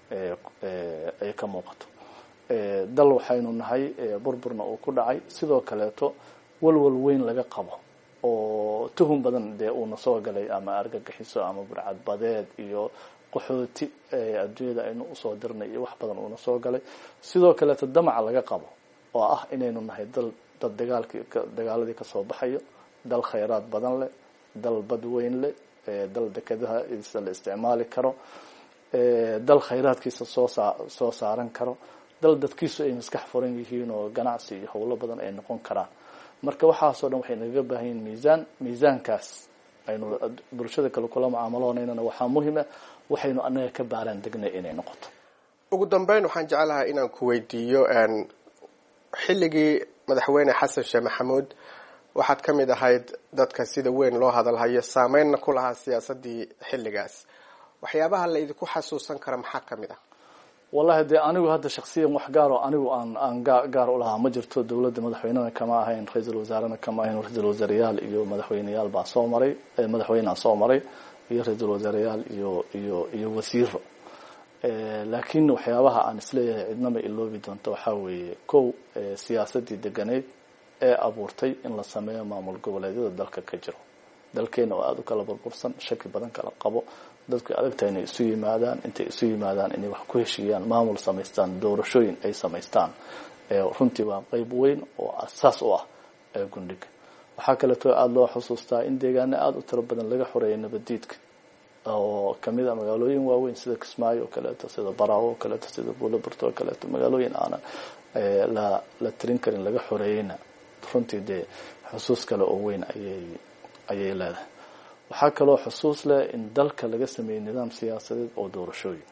ay ka muuqato dal waxaynu nahay burburna uu ku dhacay sidoo kaleeto walwal weyn laga qabo oo tuhun badan dee uuna soo galay ama argagixiso ama burcad badeed iyo qaxooti adduunyada aynu usoo dirnay iyo wax badan uuna soo galay sidoo kaleeto damaca laga qabo oo ah inaynu nahay dad dagaaladii ka soo baxayo dal khayraad badan leh dal bad weyn leh dal dekedaha la isticmaali karo dal khayraadkiisa soo saaran karo dal dadkiisu ay maskax furan yihiin oo ganacsi iyo howlo badan ay noqon karaan marka waxaasoo dhan waxay naga baahan yihiin miisaankaas aynu bulshada kale kula mucaamaloonayna waxaa muhiim ah waxaynu annaga ka baaran degnay inay noqoto ugu dambeyn waxaan jecelahay inaan ku weydiiyo xilligii madaxweyne xasan sheekh maxamuud waxaad ka mid ahayd dadka sida weyn loo hadalhayo saameynna ku lahaa siyaasadii xilligaas waxyaabaha la idinku xasuusan kara maxaa ka mid ah wallahi dee anigu hadda shaksiyan wax gaar oo anigu aan gaar u lahaa ma jirto. Dowladda madaxweynena kama ahayn, ra-iisul wasaarena kama ahayn. ra-iisul wasaareyaal iyo madaxweyneyaal baa soo maray, madaxweynea soo maray iyo ra-iisul wasaareyaal iyo wasiiro. laakiin waxyaabaha aan isleeyahay cidnama iloobi doonto waxaa weeye kow siyaasadii deganeyd ee abuurtay in la sameeyo maamul goboleedyada dalka ka jiro. dalkeena oo aada u kala burbursan, shaki badan kala qabo, dadku adagta inay isu yimaadaan, intay isu yimaadaan inay wax ku heshiiyaan, maamul samaystaan, doorashooyin ay samaystaan. runtii waa qayb weyn oo asaas u ah gundhiga. waxaa kaleeto aada loo xusuustaa in deegaano aada u tiro badan laga xoreeyay nabadiidka oo kamid a magaalooyin waaweyn sida Kismaayo oo kaleeto, sida Baraawo oo kaleeto, sida Buulaburto oo kaleeto, magaalooyin aanan la tirin karin laga xoreeyayna runtii dee xusuus kale oo weyn ayay leedahay. waxaa kaloo xusuus leh in dalka laga sameeyey nidaam siyaasadeed oo doorashooyin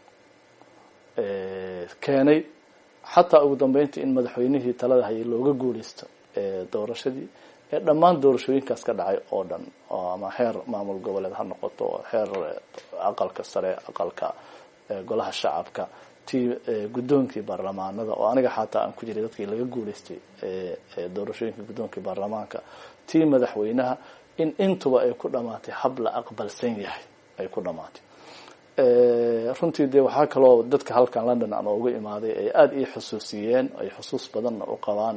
keenay xataa ugu dambeyntii in madaxweynihii talada hayay looga guuleysto doorashadii dhammaan doorashooyinkaas ka dhacay oo dhan, ama heer maamul goboleed ha noqoto, heer aqalka sare, aqalka golaha shacabka, tii guddoonkii baarlamaanada oo aniga xataa aan ku jiray dadkii laga guuleystay doorashooyinkii guddoonkii baarlamaanka, tii madaxweynaha, in intuba ay ku dhamaatay hab la aqbalsan yahay ay ku dhamaatay. runtii dee waxaa kaloo dadka halkan London aan uga imaaday ay aada ii xusuusiyeen, ay xusuus badanna u qabaan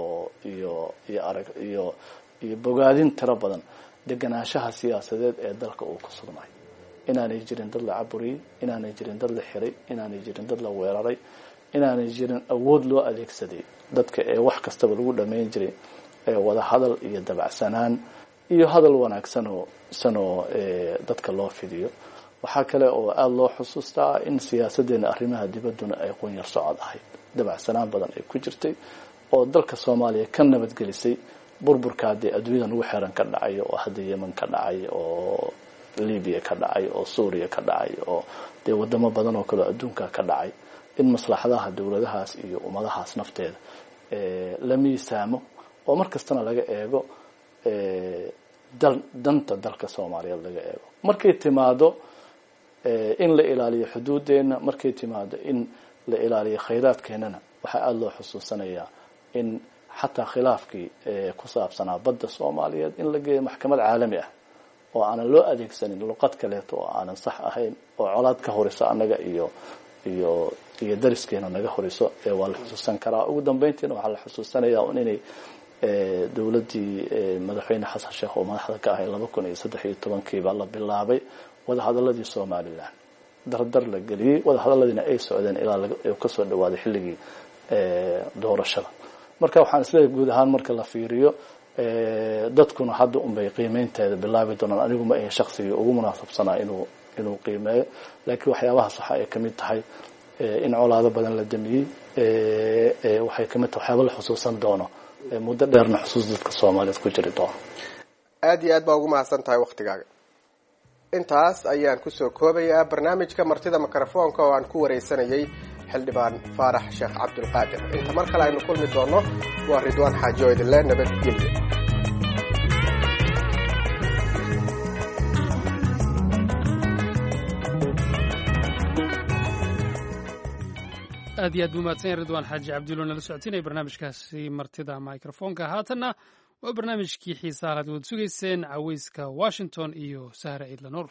iyo bogaadin tiro badan deganaanshaha siyaasadeed ee dalka uu ku sugnay. inaanay jirin dad la caburiyey, inaanay jirin dad la xiray, inaanay jirin dad la weeraray, inaanay jirin awood loo adeegsaday dadka ee wax kastaba lagu dhameyn jiray wada hadal iyo dabacsanaan iyo hadal wanaagsan oo dadka loo fidiyo. waxaa kale oo aada loo xusuustaa in siyaasadeena arrimaha dibadduna ay qunyar socod ahayd, dabacsanaan badan ay ku jirtay oo dalka Soomaaliya ka nabadgelisay burburka haddii adduunyada ugu xeeran ka dhacay oo hadda Yemen ka dhacay oo Libiya ka dhacay oo Suuriya ka dhacay oo dee wadamo badan oo kale adduunka ka dhacay. in maslaxadaha dowladahaas iyo ummadahaas nafteeda la miisaamo oo markastana laga eego danta dalka Soomaaliyeed laga eego. markay timaado in la ilaaliyo xuduudeena, markay timaado in la ilaaliyo khayraadkeenana, waxaa aada loo xusuusanayaa in xataa khilaafkii ku saabsanaa badda Soomaaliyeed in la geeyo maxkamad caalami ah oo aanan loo adeegsanin luqad kaleeto oo aanan sax ahayn oo colaad ka horiso annaga iyo dariskeena naga horiso. waa la xusuusan karaa. ugu dambeyntiina waxaa la xusuusanayaa inay dowladdii madaxweyne xasan sheekh oo madaxda ka ahay 2013 la bilaabay wadahadaladii Somaliland, dardar la geliyey, wadahadaladiina ay socdeen ilaa ka soo dhawaaday xilligii doorashada. marka waxaan isleeyahay guud ahaan marka la fiiriyo dadkuna hadda unbay qiimeynteeda bilaabi doonaan. anigu ma ahe shaqsigii ugu munaasabsanaa inuu qiimeeyo, laakiin waxyaabahaas waxa ay kamid tahay in colaado badan la damiyey, waxay kamid tahay waxyaaba la xusuusan doono muddo dheerna xusuus dadka Soomaaliyeed ku jiri doono. aad iyo aad baa ugu mahadsan tahay waqtigaaga. intaas ayaan kusoo koobayaa barnaamijka martida mikrofoonka oo aan ku wareysanayay xildhibaan faarax sheekh cabdulqaadir. inta mar kale aynu kulmi doono waa Ridwaan Xaaji oo idin leh nabadgelyo. aad iyo aad buu mahadsan yahay Ridwaan Xaaji Cabdulla nala socotinaya barnaamijkaasi martida mikrofoonka. haatanna waa barnaamijkii xiisaha aad wada sugayseen, caweyska Washington iyo Sahre Ciidla Nuur.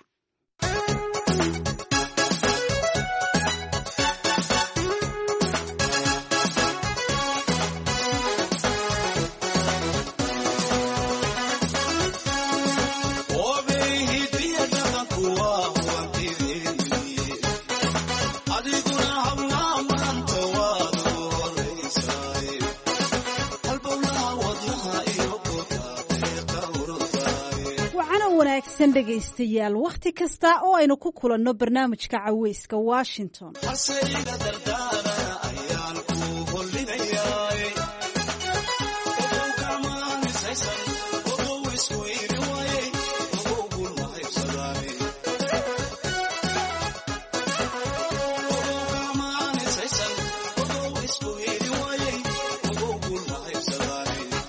dhegaystayaal wakhti kasta oo aynu ku kulanno barnaamijka caweyska Washington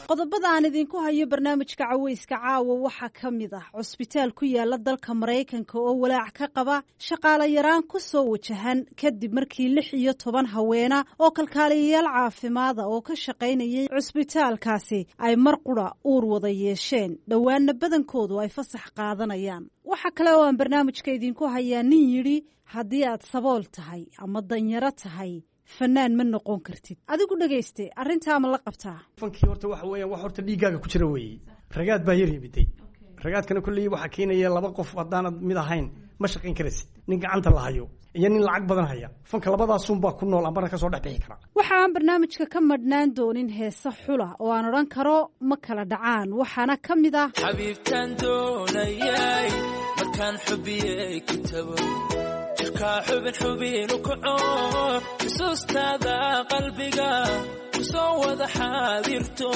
qodobada aan idinku hayo barnaamijka caweyska caawa waxaa ka mid ah cusbitaal ku yaala dalka Maraykanka oo walaac ka qaba shaqaale yaraan ku soo wajahan kadib markii 16 haweena oo kalkaaliyayaal caafimaad oo ka shaqaynayay cusbitaalkaasi ay mar qura uur wada yeesheen dhowaanna badankoodu ay fasax qaadanayaan. waxa kale oo aan barnaamijka idinku hayaa nin yidhi haddii aad sabool tahay ama danyaro tahay fanaan ma noqon kartid. adigu dhageyste arrintaa ma la qabtaa? fankii horta waxa weeyaan wax horta dhiigaaga ku jira weeye. ragaad baa yar yimiday. ragaadkana kulli waxa keenaya laba qof hadaan mid ahayn ma shaqayn karaysid. nin gacanta la hayo iyo nin lacag badan haya. fanka labadaas un baa ku nool ama ka soo dhaxbixi kara. waxa aan barnaamijka ka madnaan doonin heesa xula oo aan oran karo ma kala dhacaan waxaana ka mid ah xabiibtan doonayay markaan xubiyay kitabo jirka xubin u kaco xusuustaada qalbiga kusoo wada xaadirto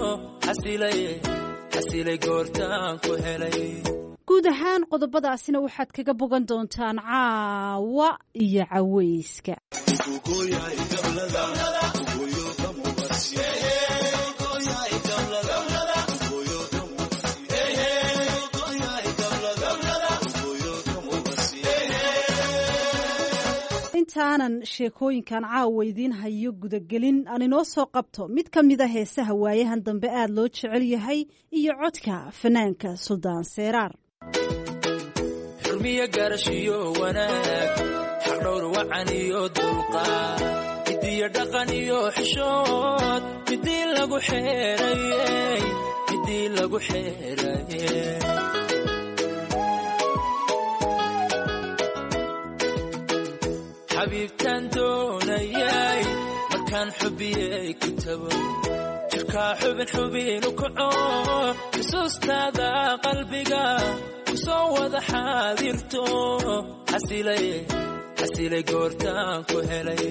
xasilay goortaan ku helay. guud ahaan qodobadaasina waxaad kaga bogan doontaan caawa iyo caweyska. intaanan sheekooyinkan caawa idiin hayo gudagelin aan inoo soo qabto mid ka mid a heesaha waayahan dambe aad loo jecel yahay iyo codka fanaanka Suldaan Seeraar. xurmiya garashiyo wanaag xaqdhowr wacan iyo dulqaad midiyo dhaqan iyo xishood midii lagu xeerayey xabiibtan doonayay markaan xubiyay kitabo jirka xubin u kaco xusuustaada qalbiga kusoo wada xaadirto xasilay goortaan ku helay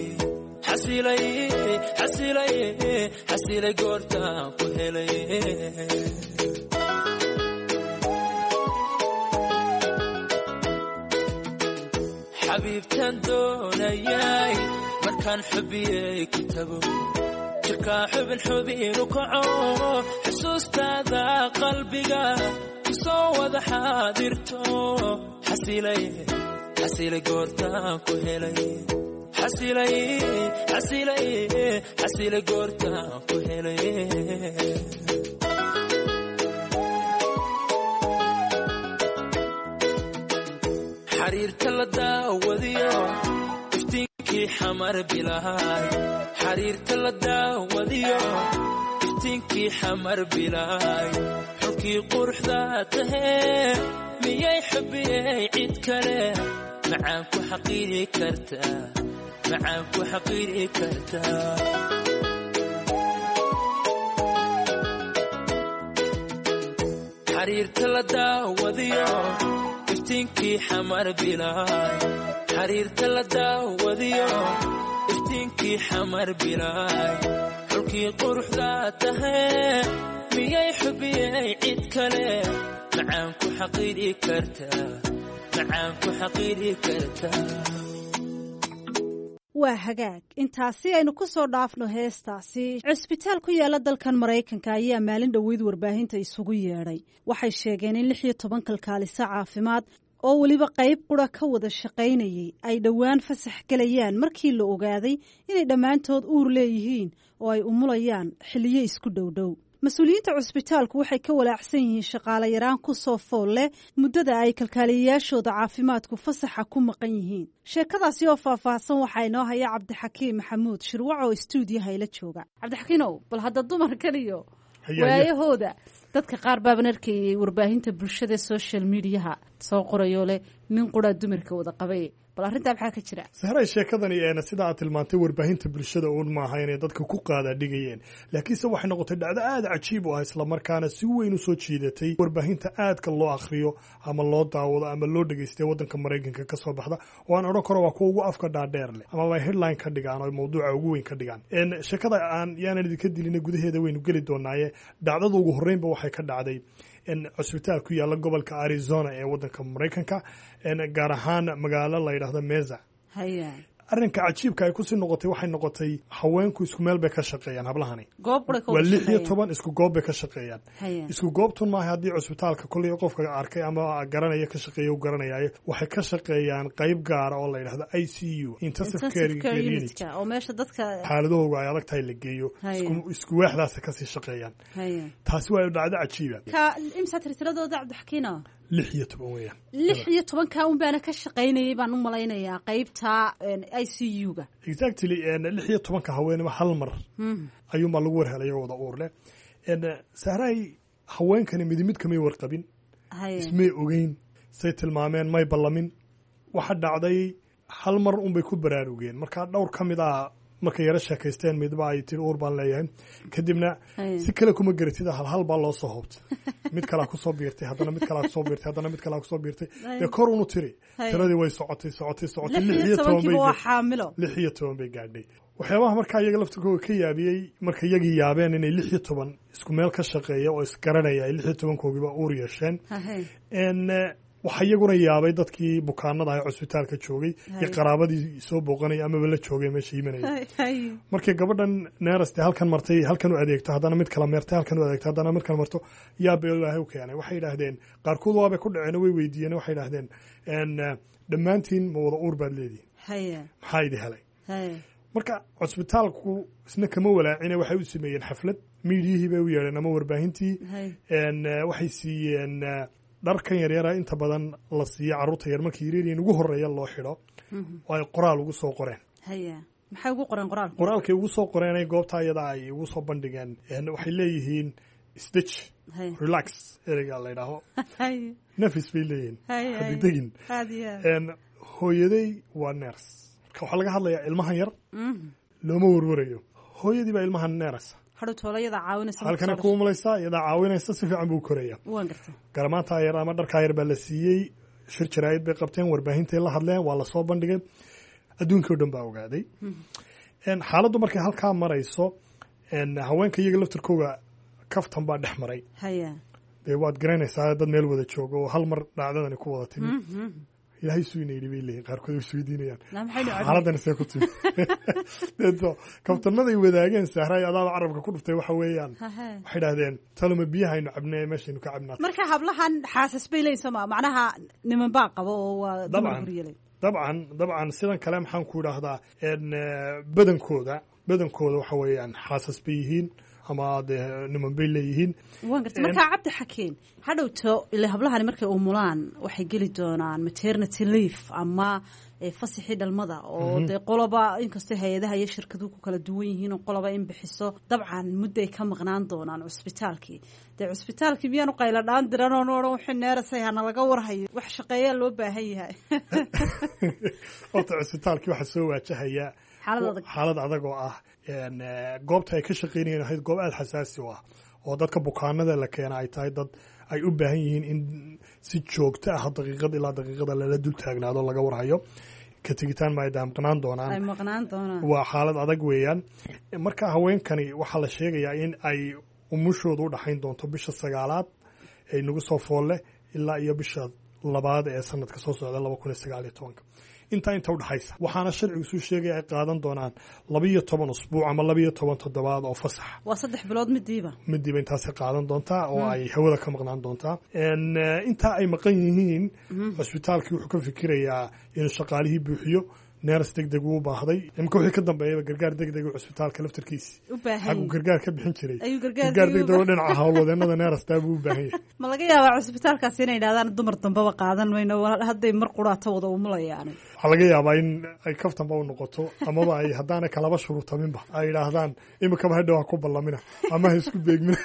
xasilay goortaan ku helay. xabiibtan doonayay markaan xubiyay kitabo jirka xubin u kaco xusuustaada qalbiga kusoo wada xaadirto xasilay goortaan ku helay xasilay goortaan ku helay. xariirta la daawadiyo iftiinkii xamar bilaay xariirta la daawadiyo iftiinkii xamar bilaay xulkii quruxda tahee miyay xubiyey cid kale macaan ku xaqiiri kartaa xariirta la daawadiyo iftiinkii xamar bilaay xariirta la daawadiyo iftiinkii xamar bilaay xulkii quruxda tahee miyay xubiyey cid kale macaan ku xaqiiri kartaa. waa hagaag intaasi aynu ku soo dhaafno heestaasi. cusbitaal ku yaala dalkan Maraykanka ayaa maalin dhoweyd warbaahinta isugu yeedhay. waxay sheegeen in 16 kalkaaliso caafimaad oo weliba qayb qura ka wada shaqaynayay ay dhowaan fasax galayaan markii la ogaaday inay dhammaantood uur leeyihiin oo ay umulayaan xilliyo isku dhowdhow. mas-uuliyiinta cusbitaalku waxay ka walaacsan yihiin shaqaale yaraan ku soo fool leh muddada ay kalkaaliyayaashooda caafimaadku fasaxa ku maqan yihiin. sheekadaasi oo faahfaahsan waxaa inoo haya cabdixakiim maxamuud shirwac oo istuudiyaha ila jooga. cabdixakiinow bal hadda dumarkan iyo waayahooda dadka qaar baaban arkayay warbaahinta bulshada social mediaha soo qorayoo leh nin quraa dumarka wada qabay. bal arrintaa maxaa ka jira? sahray sheekadani sida aad tilmaantay warbaahinta bulshada uun maaha inay dadka ku qaadaa dhigayeen, laakiinse waxay noqotay dhacdo aada cajiib u ah islamarkaana si weyn u soo jiidatay warbaahinta aadka loo akhriyo ama loo daawado ama loo dhegaystay waddanka Maraykanka ka soo baxda oo aan odhan karo waa kuwa ugu afka dhaadheer leh amaba headline ka dhigaan oo mawduuca ugu weyn ka dhigaan. sheekada yaanan idinka dilina gudaheeda waynu geli doonaaye dhacdada ugu horreynba waxay ka dhacday cusbitaal ku yaala gobolka Arizona ee waddanka Maraykanka gaar ahaan magaalo la yidhaahdo Mesa arrinka cajiibka ay kusii noqotay waxay noqotay haweenku isku meel bay ka shaqeeyaan hablahani goob waa 16 isku goob bay ka shaqeeyaan isku goobtun maaha haddii cusbitaalka kolley qofka arkay ama garanaya ka shaqeeya u garanayaayo waxay ka shaqeeyaan qayb gaara oo la yidhahdo ICU intensive care unit oo meesha dadka xaaladahooga ay adag tahay la geeyo isku waaxdaas kasii shaqeeyaan taasi waa dhacdo cajiiba ka imsa tirtiradooda Cabdixakiin 16 weeyaan 16 ka un baana ka shaqeynayay baan u malaynayaa qaybta ICU-ga exactly 16 ka haweenima hal mar ayuunbaa lagu warhelay wada uur leh sahray haweenkani mid kamay warqabin ismay ogeyn say tilmaameen may ballamin waxa dhacday hal mar unbay ku baraarugeen markaa dhowr ka mid ah markay yara sheekaysteen midba ay tiri uur baan leeyahay kadibna si kale kuma garatid hal baa loo soo hoobtay mid kale ku soo biirtay haddana mid kale ku soo biirtay haddana mid kale ku soo biirtay ee kor unu tiri tiradii way socotay 16 bay gaadhay waxyaabaha markaa iyaga laftirkooda ka yaabiyey marka iyagii yaabeen inay 16 isku meel ka shaqeeya oo isgaranaya ay 16 koogiba uur yeesheen waxaa iyaguna yaabay dadkii bukaanada ah cusbitaalka joogay iyo qaraabadii soo booqanay amaba la joogay meesha yimanayay markii gabadhan neeraste halkan martay halkan u adeegto haddana mid kala meertay halkan u adeegto haddana mid kala marto yaa beelaahay u keenay waxay yidhaahdeen qaarkood waabay ku dhaceen way weydiiyeen waxay yidhaahdeen dhammaantiin ma wada uur baad leedihin maxaa idi helay marka cusbitaalku isna kama walaacine waxay u sameeyeen xaflad miidiyihii bay u yeedheen ama warbaahintii waxay siiyeen dharkan yaryara inta badan la siiyo carruurta yar markii yaryariin ugu horeeya loo xidho oo ay qoraal ugu soo qoreen maxay ugu qoreen qoraalkay ugu soo qoreen ay goobta iyada ay ugu soo bandhigeen waxay leeyihiin stitch relax ereyga la yidhaaho nafis bay leeyihiin degdegin hooyaday waa ners marka waxaa laga hadlayaa ilmahan yar looma warwarayo hooyadii baa ilmahan neerasa halkana ku umulaysaa iyadaa caawinaysa si fiican buu koraya garamaanta yar ama dharkaa yar baa la siiyey shir jaraa'id bay qabteen warbaahintay la hadleen waa lasoo bandhigay adduunkii o dhan baa ogaaday xaaladdu markay halkaa marayso haweenka iyaga laftirkooga kaftan baa dhex maray dee waad garanaysaa dad meel wada jooga oo hal mar dhacdadani ku wada timi ilaahay suu ina yidhi bay leeyihin qaarkood way isweydiinayaan xaaladdan see ku timi deeto kaftanaday wadaageen sahray adaaba carabka ku dhuftay waxa weeyaan waxay idhahdeen taloma biyahaynu cabnee meeshaynu ka cabnaa marka hablahan xaasas bay leeyihin sooma macnaha niman baa qabo oo waa dumar guryalay dabcan sidan kale maxaan ku idhaahdaa badankooda waxa weeyaan xaasas bay yihiin ama dee niman bay leeyihiin waan gartay markaa Cabdixakiin hadhowto ilaa hablahani markay umulaan waxay geli doonaan maternity leave ama fasaxii dhalmada oo dee qoloba inkastoo hay-adaha iyo shirkaduhu ku kala duwan yihiin oo qoloba in bixiso dabcan mudday ka maqnaan doonaan cusbitaalkii dee cusbitaalkii miyaanu qayla dhaan diran oo odhan wixii neerasay hana laga warhayo wax shaqeeyaa loo baahan yahay horta cusbitaalkii waxaa soo waajahaya xaalad adag oo ah goobta ay ka shaqeynayeen ahayd goob aada xasaasi u ah oo dadka bukaanada la keena ay tahay dad ay u baahan yihiin in si joogto ah daqiiqad ilaa daqiiqada lala dul taagnaado laga warhayo ka tegitaan ma ay maqnaan doonaan waa xaalad adag weeyaan marka haweenkani waxaa la sheegayaa in ay umushooda u dhaxayn doonto bisha 9aad ee nagu soo foolle ilaa iyo bisha 2 ee sanadka soo socda 2019 inta u dhaxaysa waxaana sharcigu soo sheegay ay qaadan doonaan 12 usbuuc ama 12 toddobaad oo fasax waa 3 bilood midiiba intaas qaadan doontaa oo ay hawada ka maqnaan doontaa inta ay maqan yihiin cusbitaalkii wuxuu ka fikirayaa inuu shaqaalihii buuxiyo neers degdeg uu baahday imka wixii ka dambeeyay gargaar degdeg cusbitaalka laftirkiisa xaggu gargaar ka bixin jiray gargaar degdeg oo dhinaca hawlwadeenada neerasta buu u baahan yahay ma laga yaabaa cusbitaalkaasi inay yidhahdaan dumar dambaba qaadan mayno hadday mar quraata wada umulayaan waxaa laga yaabaa in ay kaftanba u noqoto amaba ay haddaanay kalaba shuruutaminba ay yidhaahdaan imikaba hadhow ha ku ballamina ama ha isku beegmina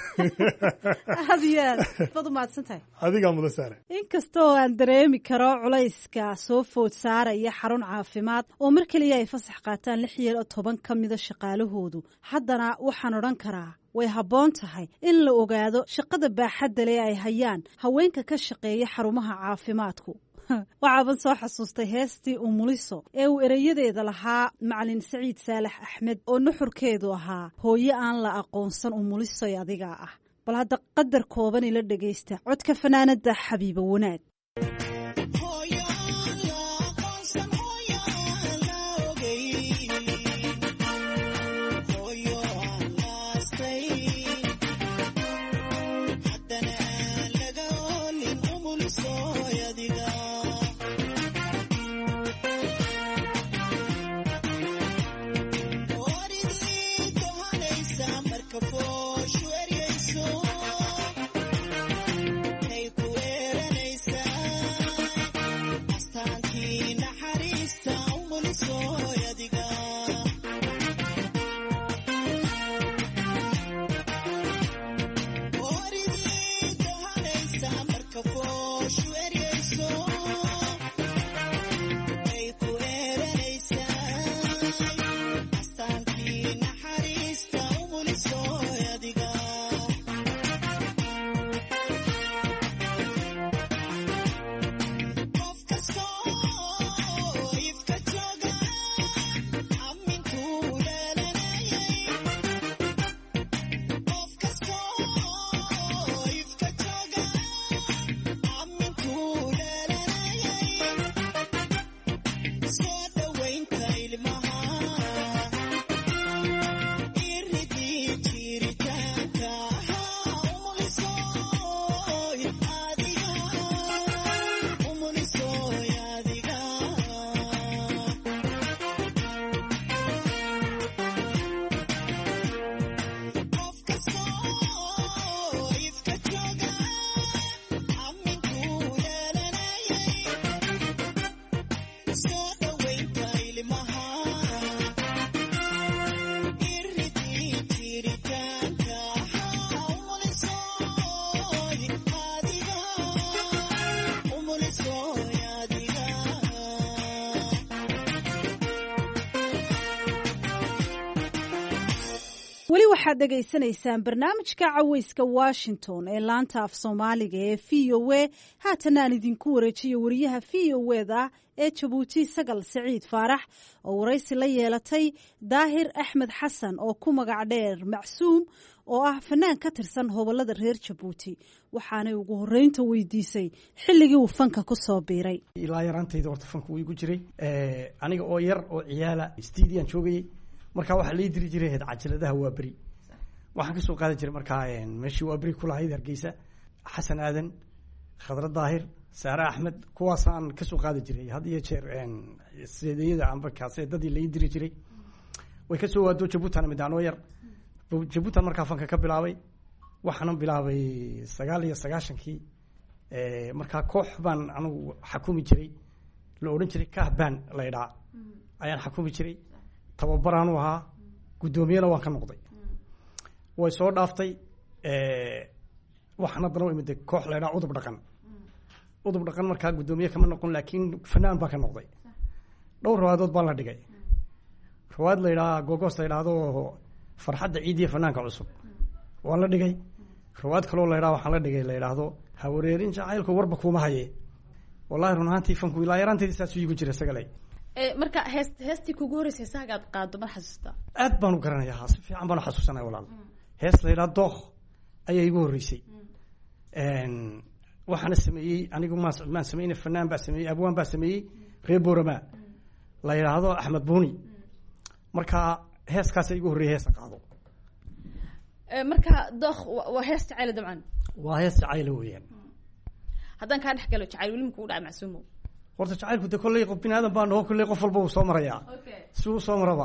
baad u mahadsantahay adigaa mudan saare inkastoo aan dareemi karo culayska soo food saaraya xarun caafimaad oo mar keliya ay fasax qaataan 16 ka mida shaqaalahoodu haddana waxaan odhan karaa way habboon tahay in la ogaado shaqada baaxadda leh ay hayaan haweenka ka shaqeeya xarumaha caafimaadku waxaaban soo xasuustay heestii umuliso ee uu erayadeeda lahaa macalin saciid saalax axmed oo nuxurkeedu ahaa hooyo aan la aqoonsan umulisoy adigaa ah bal hadda qadar kooban ila dhegaysta codka fanaanada xabiibo wanaag weli waxaad dhegaysanaysaan barnaamijka caweyska washington ee laanta af soomaaliga ee v o a haatana aan idinku wareejiyo wariyaha v o eda ee jabuuti sagal siciid faarax oo waraysi la yeelatay daahir axmed xasan oo ku magac dheer macsuum oo ah fanaan ka tirsan hobolada reer jabuuti waxaanay ugu horeynta weydiisay xilligii uu fanka ku soo biiray. ilaa yaraantayda horta fanku wuu igu jiray aniga oo yar oo ciyaala stuudiyan joogayay markaa waxaa lii diri jiray cajaladaha waa beri waxaan kasoo qaadi jiray markaa meeshii waa beri kulahayd hargeysa xasan aadan khadra daahir saare axmed kuwaasaan kasoo qaadi jiray had iyo jeer seedeyada amba kaaseedadii lai diri jiray way kasoo waado jabuutan midaan oo yar jabuutan markaa fanka ka bilaabay waxaanan bilaabay 99 markaa koox baan anigu xakumi jiray la odhan jiray kahbaan la idhaa ayaan xakumi jiray tababaraan u ahaa guddoomiyana waan ka noqday way soo dhaaftay waxaan haddana u imid koox la idhaha udub dhaqan markaa guddoomiye kama noqon laakiin fanaan baa ka noqday dhowr rawaadood baa la dhigay rawaad la idhaha gogoos la idhaahdo farxadda ciidiya fanaanka cusub waan la dhigay rawaad kaloo la idhaha waxaan la dhigay la idhaahdo hawareerin jacaylku warba kuuma haye wallahi run ahaantii fanku ilaa yaraanteedii saasuu iigu jira isagale marka heestii kugu horreysay saagaad qaado mar xasuusta aad baan u garanayaa si fiican baan u xasuusanaya walaal hees la yidhaha dookh ayaa igu horreysay waxaana sameeyey anigu maan sameynay fanaan baa sameeyey abwaan baa sameeyey reer boorama la yidhaahdo axmed buuni marka heeskaasa igu horreeyay heesa qaado marka dookh waa hees jacayla dabcan waa hees jacayla weeyaan haddaan kaa dhex galo jacayl weli makuu dhaca macsuumo horta jacaylku de kolley qof bini aadan baa naho kolley qof walba uu soo marayaa si uu soo maraba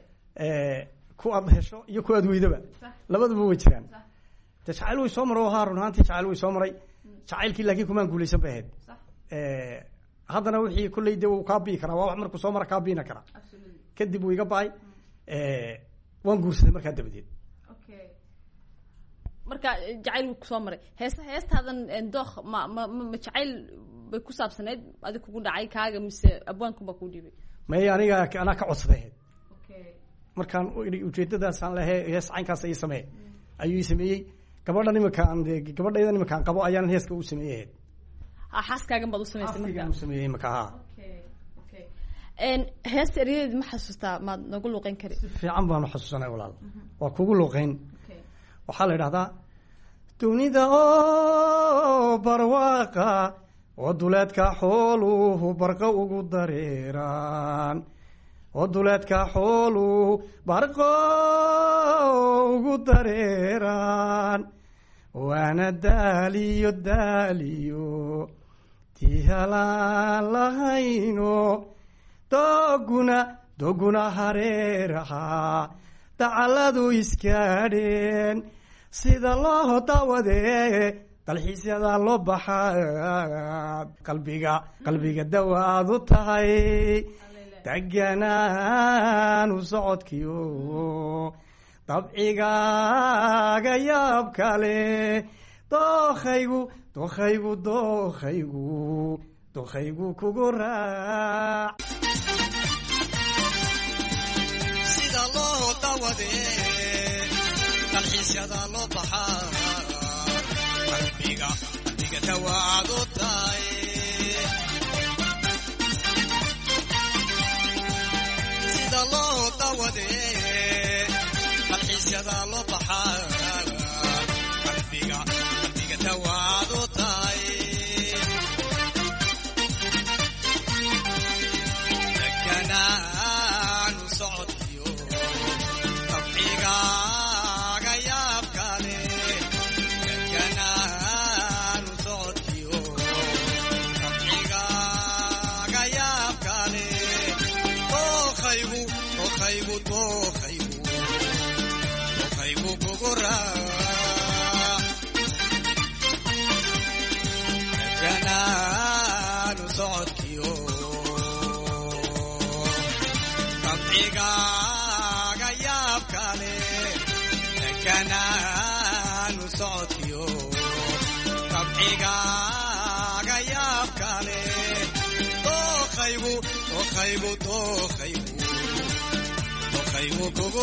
ku aad hesho iyo ku aad weydaba labadaba way jiraan de jacayl way soo maro haa run ahaantii jacayl way soo maray jacaylkii laakiin kumaan guulaysan bay ahayd haddana wixii kolley de uu kaa bii karaa waa wax markuu soo mara kaa biina karaa kadib uu iga ba'ay waan guursaday markaa dabadeed marka jacayl wuu kusoo maray heestaadan dookh ma jacayl bay ku saabsaneyd adig kugu dhacay kaaga mise abwaankuba kuu dhibay maya aniga anaa ka codsaday ahayd markaan ujeedadaasaan lehe hees caynkaas ii samee ayuu ii sameeyey gabadhan iminkaan gabadhaydan iminkaan qabo ayaanan heeska u sameeyey ahayd xaaskaagan baad u samaysay marka u sameeyey imika ha heesta eryadeedi ma xasuustaa maad nagu luuqeyn kari si fiican baanu xasuusanay walaal waa kugu luuqeyn waxaa la idhahdaa dunida oo barwaaqa oo duleedka xooluhu barqa ugu dareeraan oo duleedka xooluhu barqo ugu dareeraan waana daaliyo tii halaan lahayno doguna hareeraha dacaladu iskaadheen sida loo daawade dalxiisyada loo baxaa qalbiga dawaad u tahay deganaanu socodkiyo dabcigaaga yaab kale dokhaygu kugu raac sida loo daawade dalxiisyada loo baxaa qalbiga dawaad u tahay sida loo daawade dalxiisyada loo baxaa qalbiga dawaad u tahay deganaanu socodkiyo dabcigaaga yaab kale deganaanu socodkiyo dabcigaaga yaab kale dokhaygu kugu raac deganaanu socodkiyo dabcigaaga yaab kale kanaanu socodkiyo dabcigaaga yaab kale dookhaygu kugu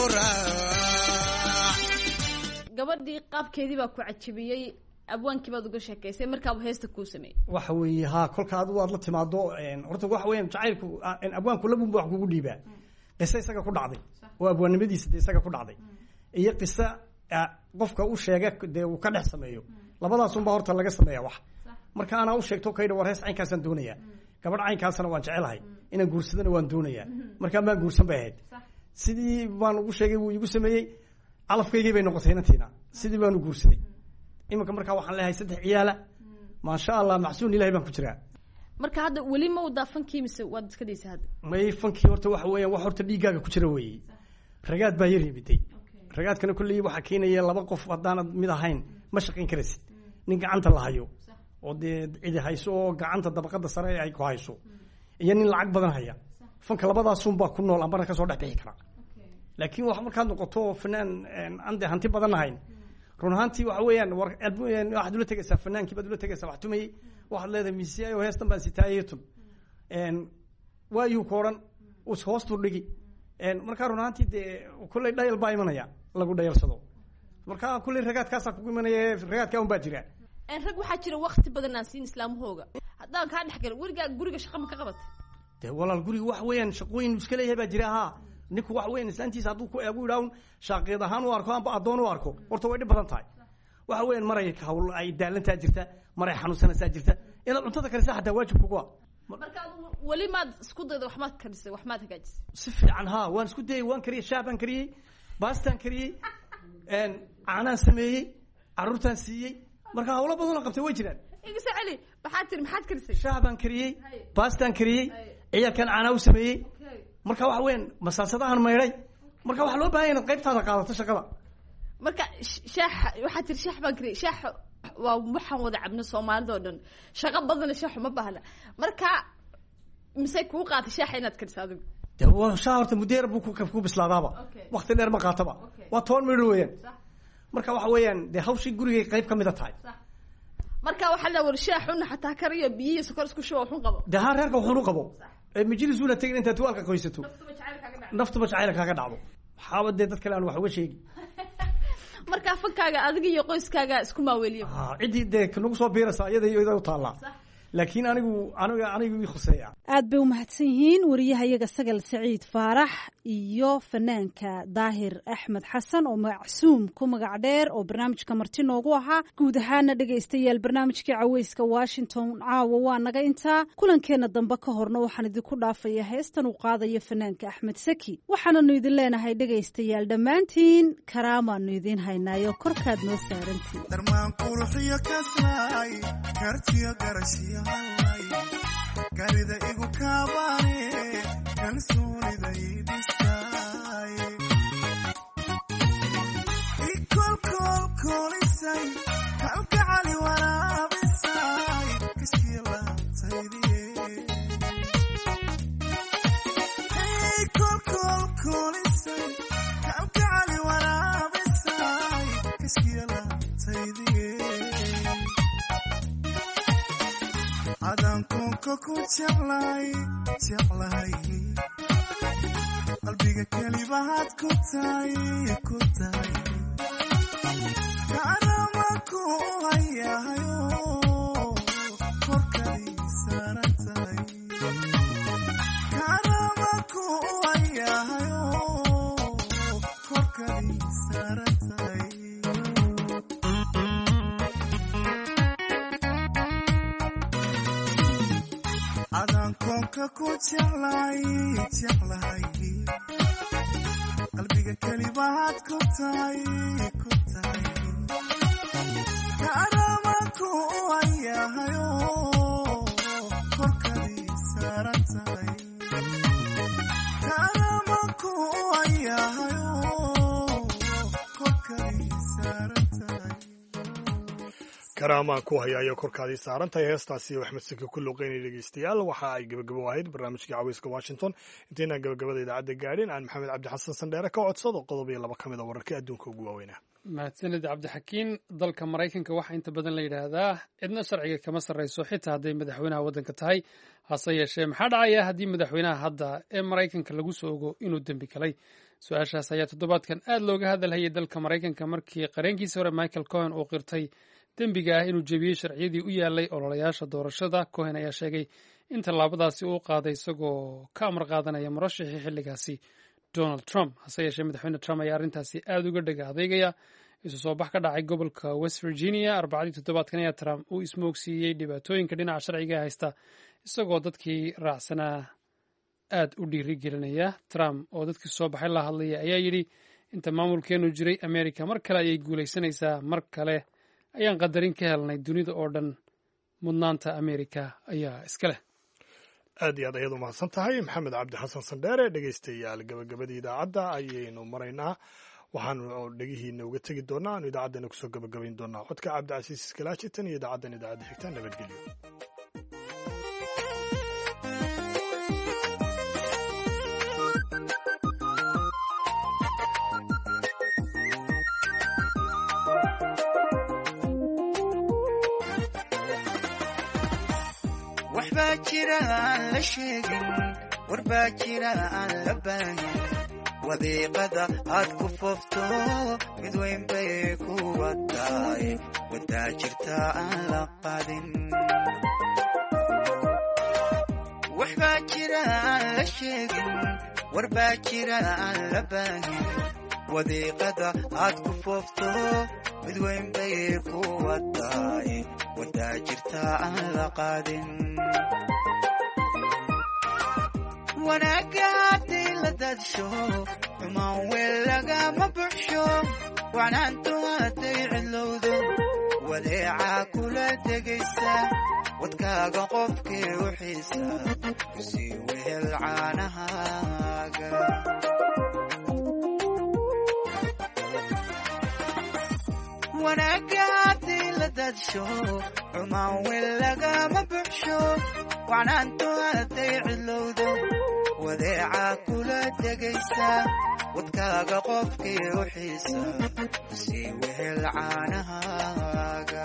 raac. gabadhii qaabkeedii baa ku cajabiyey abwaankii baad uga sheekaysay markaaba heesta kuu sameeyey waxa weeye haa kolka adigu aad la timaado horta waxa weeyaan jacaylku abwaanku labunba wax kugu dhiibaa qiso isaga ku dhacday oo abwaannimadiisa dee isaga ku dhacday iyo qiso qofka u sheega dee uu ka dhex sameeyo labadaasunbaa horta laga sameeya wax marka anaa u sheegto kaydha war hees caynkaasaan doonayaa gabadh caynkaasna waan jecelahay inaan guursadana waan doonayaa markaa maan guursan bay ahayd sidii baan ugu sheegay wuu igu sameeyey calafkaygii bay noqotay inantiina sidii baanu guursaday iminka markaa waxaan leeyahay 3 ciyaala maasha allah macsuun ilaahay baan ku jiraa marka hadda weli ma wadaa fankii mise waad iska dhaysaa hadda may fankii horta waxa weeyaan wax horta dhiigaaga ku jira weeye ragaad baa yar yimiday ragaadkana kulley waxaa keenaya 2 qof haddaanad mid ahayn ma shaqayn karaysid nin gacanta la hayo oo dee cidi hayso oo gacanta dabaqada sare ay ku hayso iyo nin lacag badan haya fanka labadaasunbaa ku nool ambana kasoo dhex bixi kara laakiin wax markaad noqoto fanaan aan dee hanti badan ahayn run ahaantii waxa weeyaan waxaad ula tegaysaa fanaankii baad ula tegaysaa wax tumayey waxaad leedahay miisiyaayo heestan baan sitaayetun waayuu ku odhan hoostuu dhigi markaa run ahaantii dee kulley dhayal baa imanaya lagu dhayalsado markaa kulley ragaadkaasaa kugu imanaya ragaadkaa un baa jira rag waxaa jira wakti badan aan siin islaamahooga haddaan kaa dhex galo weligaa guriga shaqa ma ka qabatay dee walaal guriga waxa weeyaan shaqooyin iska leeyahay baa jira haa ninku waxa weeyaan islaantiisa hadduu ku eegu idhaahun shaaqeed ahaan u arko amba addoon u arko horta way dhib badan tahay waxa weeyaan maray hawl ay daalantaa jirta maray xanuunsanaysaa jirta inaad cuntada karisa xataa waajib kugu ah marka weli maad isku dayda wax maad karisay wax maad hagaajisay si fiican haa waan isku dayay waan kariyey shaabaan kariyey baastaan kariyey caanaan sameeyey carruurtaan siiyey marka hawlo badan oo qabtay way jiraan igisa cali maxaad karisay shaabaan kariyey baastaan kariyey ciyaalkan caanaa u sameeyey marka waxa weeyaan masaasadahan maydhay marka waxa loo baahan yahay inaad qaybtaada qaadato shaqada marka shaax waxaa tiri shaax baan kariyey shaax waa waxaan wada cabno soomaalida oo dhan shaqo badan shaax ma baahna marka mise kuu qaatay shaax inaad kariso adigu dee waa shaah horta muddeer buu ku bislaadaaba waqti dheer ma qaataba waa 10 midho weeyaan marka waxa weeyaan dee hawshii gurigay qayb ka mid tahay marka waxa la war shaax una xataa kariyo biyo sokor isku shubo wuxuu qabo dee reerka wuxuu qabo majlis ula tagin inta tuwalka qoysato naftu jacayl kaaga dhacdo waxaaba dee dad kale aan wax uga sheegi marka fankaaga adiga iyo qoyskaaga isku maaweliyo cidii dee nagu soo biiraysa iyada iyo iyada u taala laakiin anigu ii khuseeya aad bay u mahadsan yihiin wariyahayaga sagal saciid faarax iyo fanaanka daahir axmed xasan oo macsuum ku magac dheer oo barnaamijka marti noogu ahaa guud ahaana dhegaystayaal barnaamijkii caweyska washington caawa waa naga intaa kulankeena dambe ka horna waxaan idinku dhaafaya heestan uu qaadayo fanaanka axmed saki waxaananu idin leenahay dhegaystayaal dhammaantiin karaamaanu idiin haynaayo korkaad noo saarantiin garida igu kaabane kalsoonida idhistaay ikolkolkolisay kalgacali waraabisay kashkii laabtaydiye ikolkolkolisay kalgacali waraabisay kashkii laabtaydiye adaan koonka ku jeclahay qalbiga kelibahaad ku tahay kaanama ku hayahayo korkadii saaran tahay kaanama ku hayahayo korkadii saaran tahay adaan koonka ku jeclahay qalbiga kelibahaad ku tahay kaanama ku hayahayo korkadii saaran tahay kaanama ku hayahayo korkadii saaran tahay karaamaan ku haya ayaa korkaadii saaran tahay heestaasi axmed saki ku luuqeynaya dhegeystayaal waxa ay gabagabo ahayd barnaamijkii caweyska washington intaynaan gabagabada idaacadda gaadhin aan maxamed cabdi xasan sandheere ka codsado qodob iyo laba ka mid a wararkii adduunka ugu waaweynaa mahadsanid cabdixakiin dalka maraykanka waxaa inta badan la yidhaahdaa cidna sharciga kama sarrayso xitaa hadday madaxweynaha waddanka tahay hase yeeshee maxaa dhacaya haddii madaxweynaha hadda ee maraykanka lagu soo ogo inuu dembi galay su-aashaas ayaa toddobaadkan aad looga hadalhayay dalka maraykanka markii qareenkiisii hore michael cohen uu qirtay dembiga ah inuu jebiyey sharciyadii u yaalay ololayaasha doorashada cohen ayaa sheegay in tallaabadaasi uu qaaday isagoo ka amar qaadanaya murashixii xilligaasi donald trump hase yeeshee madaxweyne trump ayaa arrintaasi aad uga dhega adeegaya isu soo bax ka dhacay gobolka west virginia arbacadii toddobaadkan ayaa trump uu ismoogsiiyey dhibaatooyinka dhinaca sharciga haysta isagoo dadkii raacsanaa aad u dhiiri gelinaya trump oo dadkii soo baxay la hadlaya ayaa yidhi inta maamulkeenu jiray america mar kale ayay guulaysanaysaa mar kale ayaan qadarin ka helnay dunida oo dhan mudnaanta america ayaa iska leh aad iyo aad ayaad u mahadsan tahay maxamed cabdi xasan sandheere dhegeystayaal gabagabadii idaacadda ayaynu maraynaa waxaanu dhegihiina uga tegi doonaa aanu idaacaddana kusoo gabagabayn doonaa codka cabdicasiis iskalaaji tan iyo idaacaddan idaacadda xigta nabadgelyo waxbaa jira aan la sheegin warbaa jira aan la baahin wadiiqada aad ku foofto mid weyn bay kuwa tahay wadaa jirta aan la qaadin waxbaa jira aan la sheegin warbaa jira aan la baahin wadiiqada aad ku foofto mid weyn bay kuwa tahay wadaa jirta aan la qaadin wanaagga haddii la dadsho xumaan weel lagama buxsho wacnaantu hadday cidlowdo wadeecaa kula degaysa wadkaaga qofkii u xiisa kusii wehel caanahaaga wanaagga haddii la dadsho xumaan weel lagama buxsho wacnaantu hadday cidlowdo wadeecaa kula degaysa wadkaaga qofkii u xiisa kusii wehel caanahaaga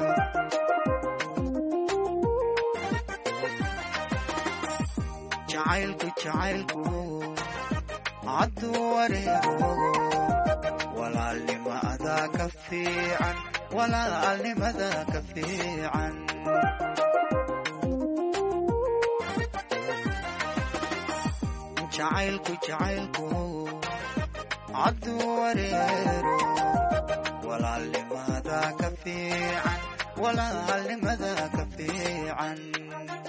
jacaylku hadduu wareego walaalnimada ka fiican walaalnimada ka fiican jacaylku hadduu wareero walaalnimada ka fiican walaalnimada ka fiican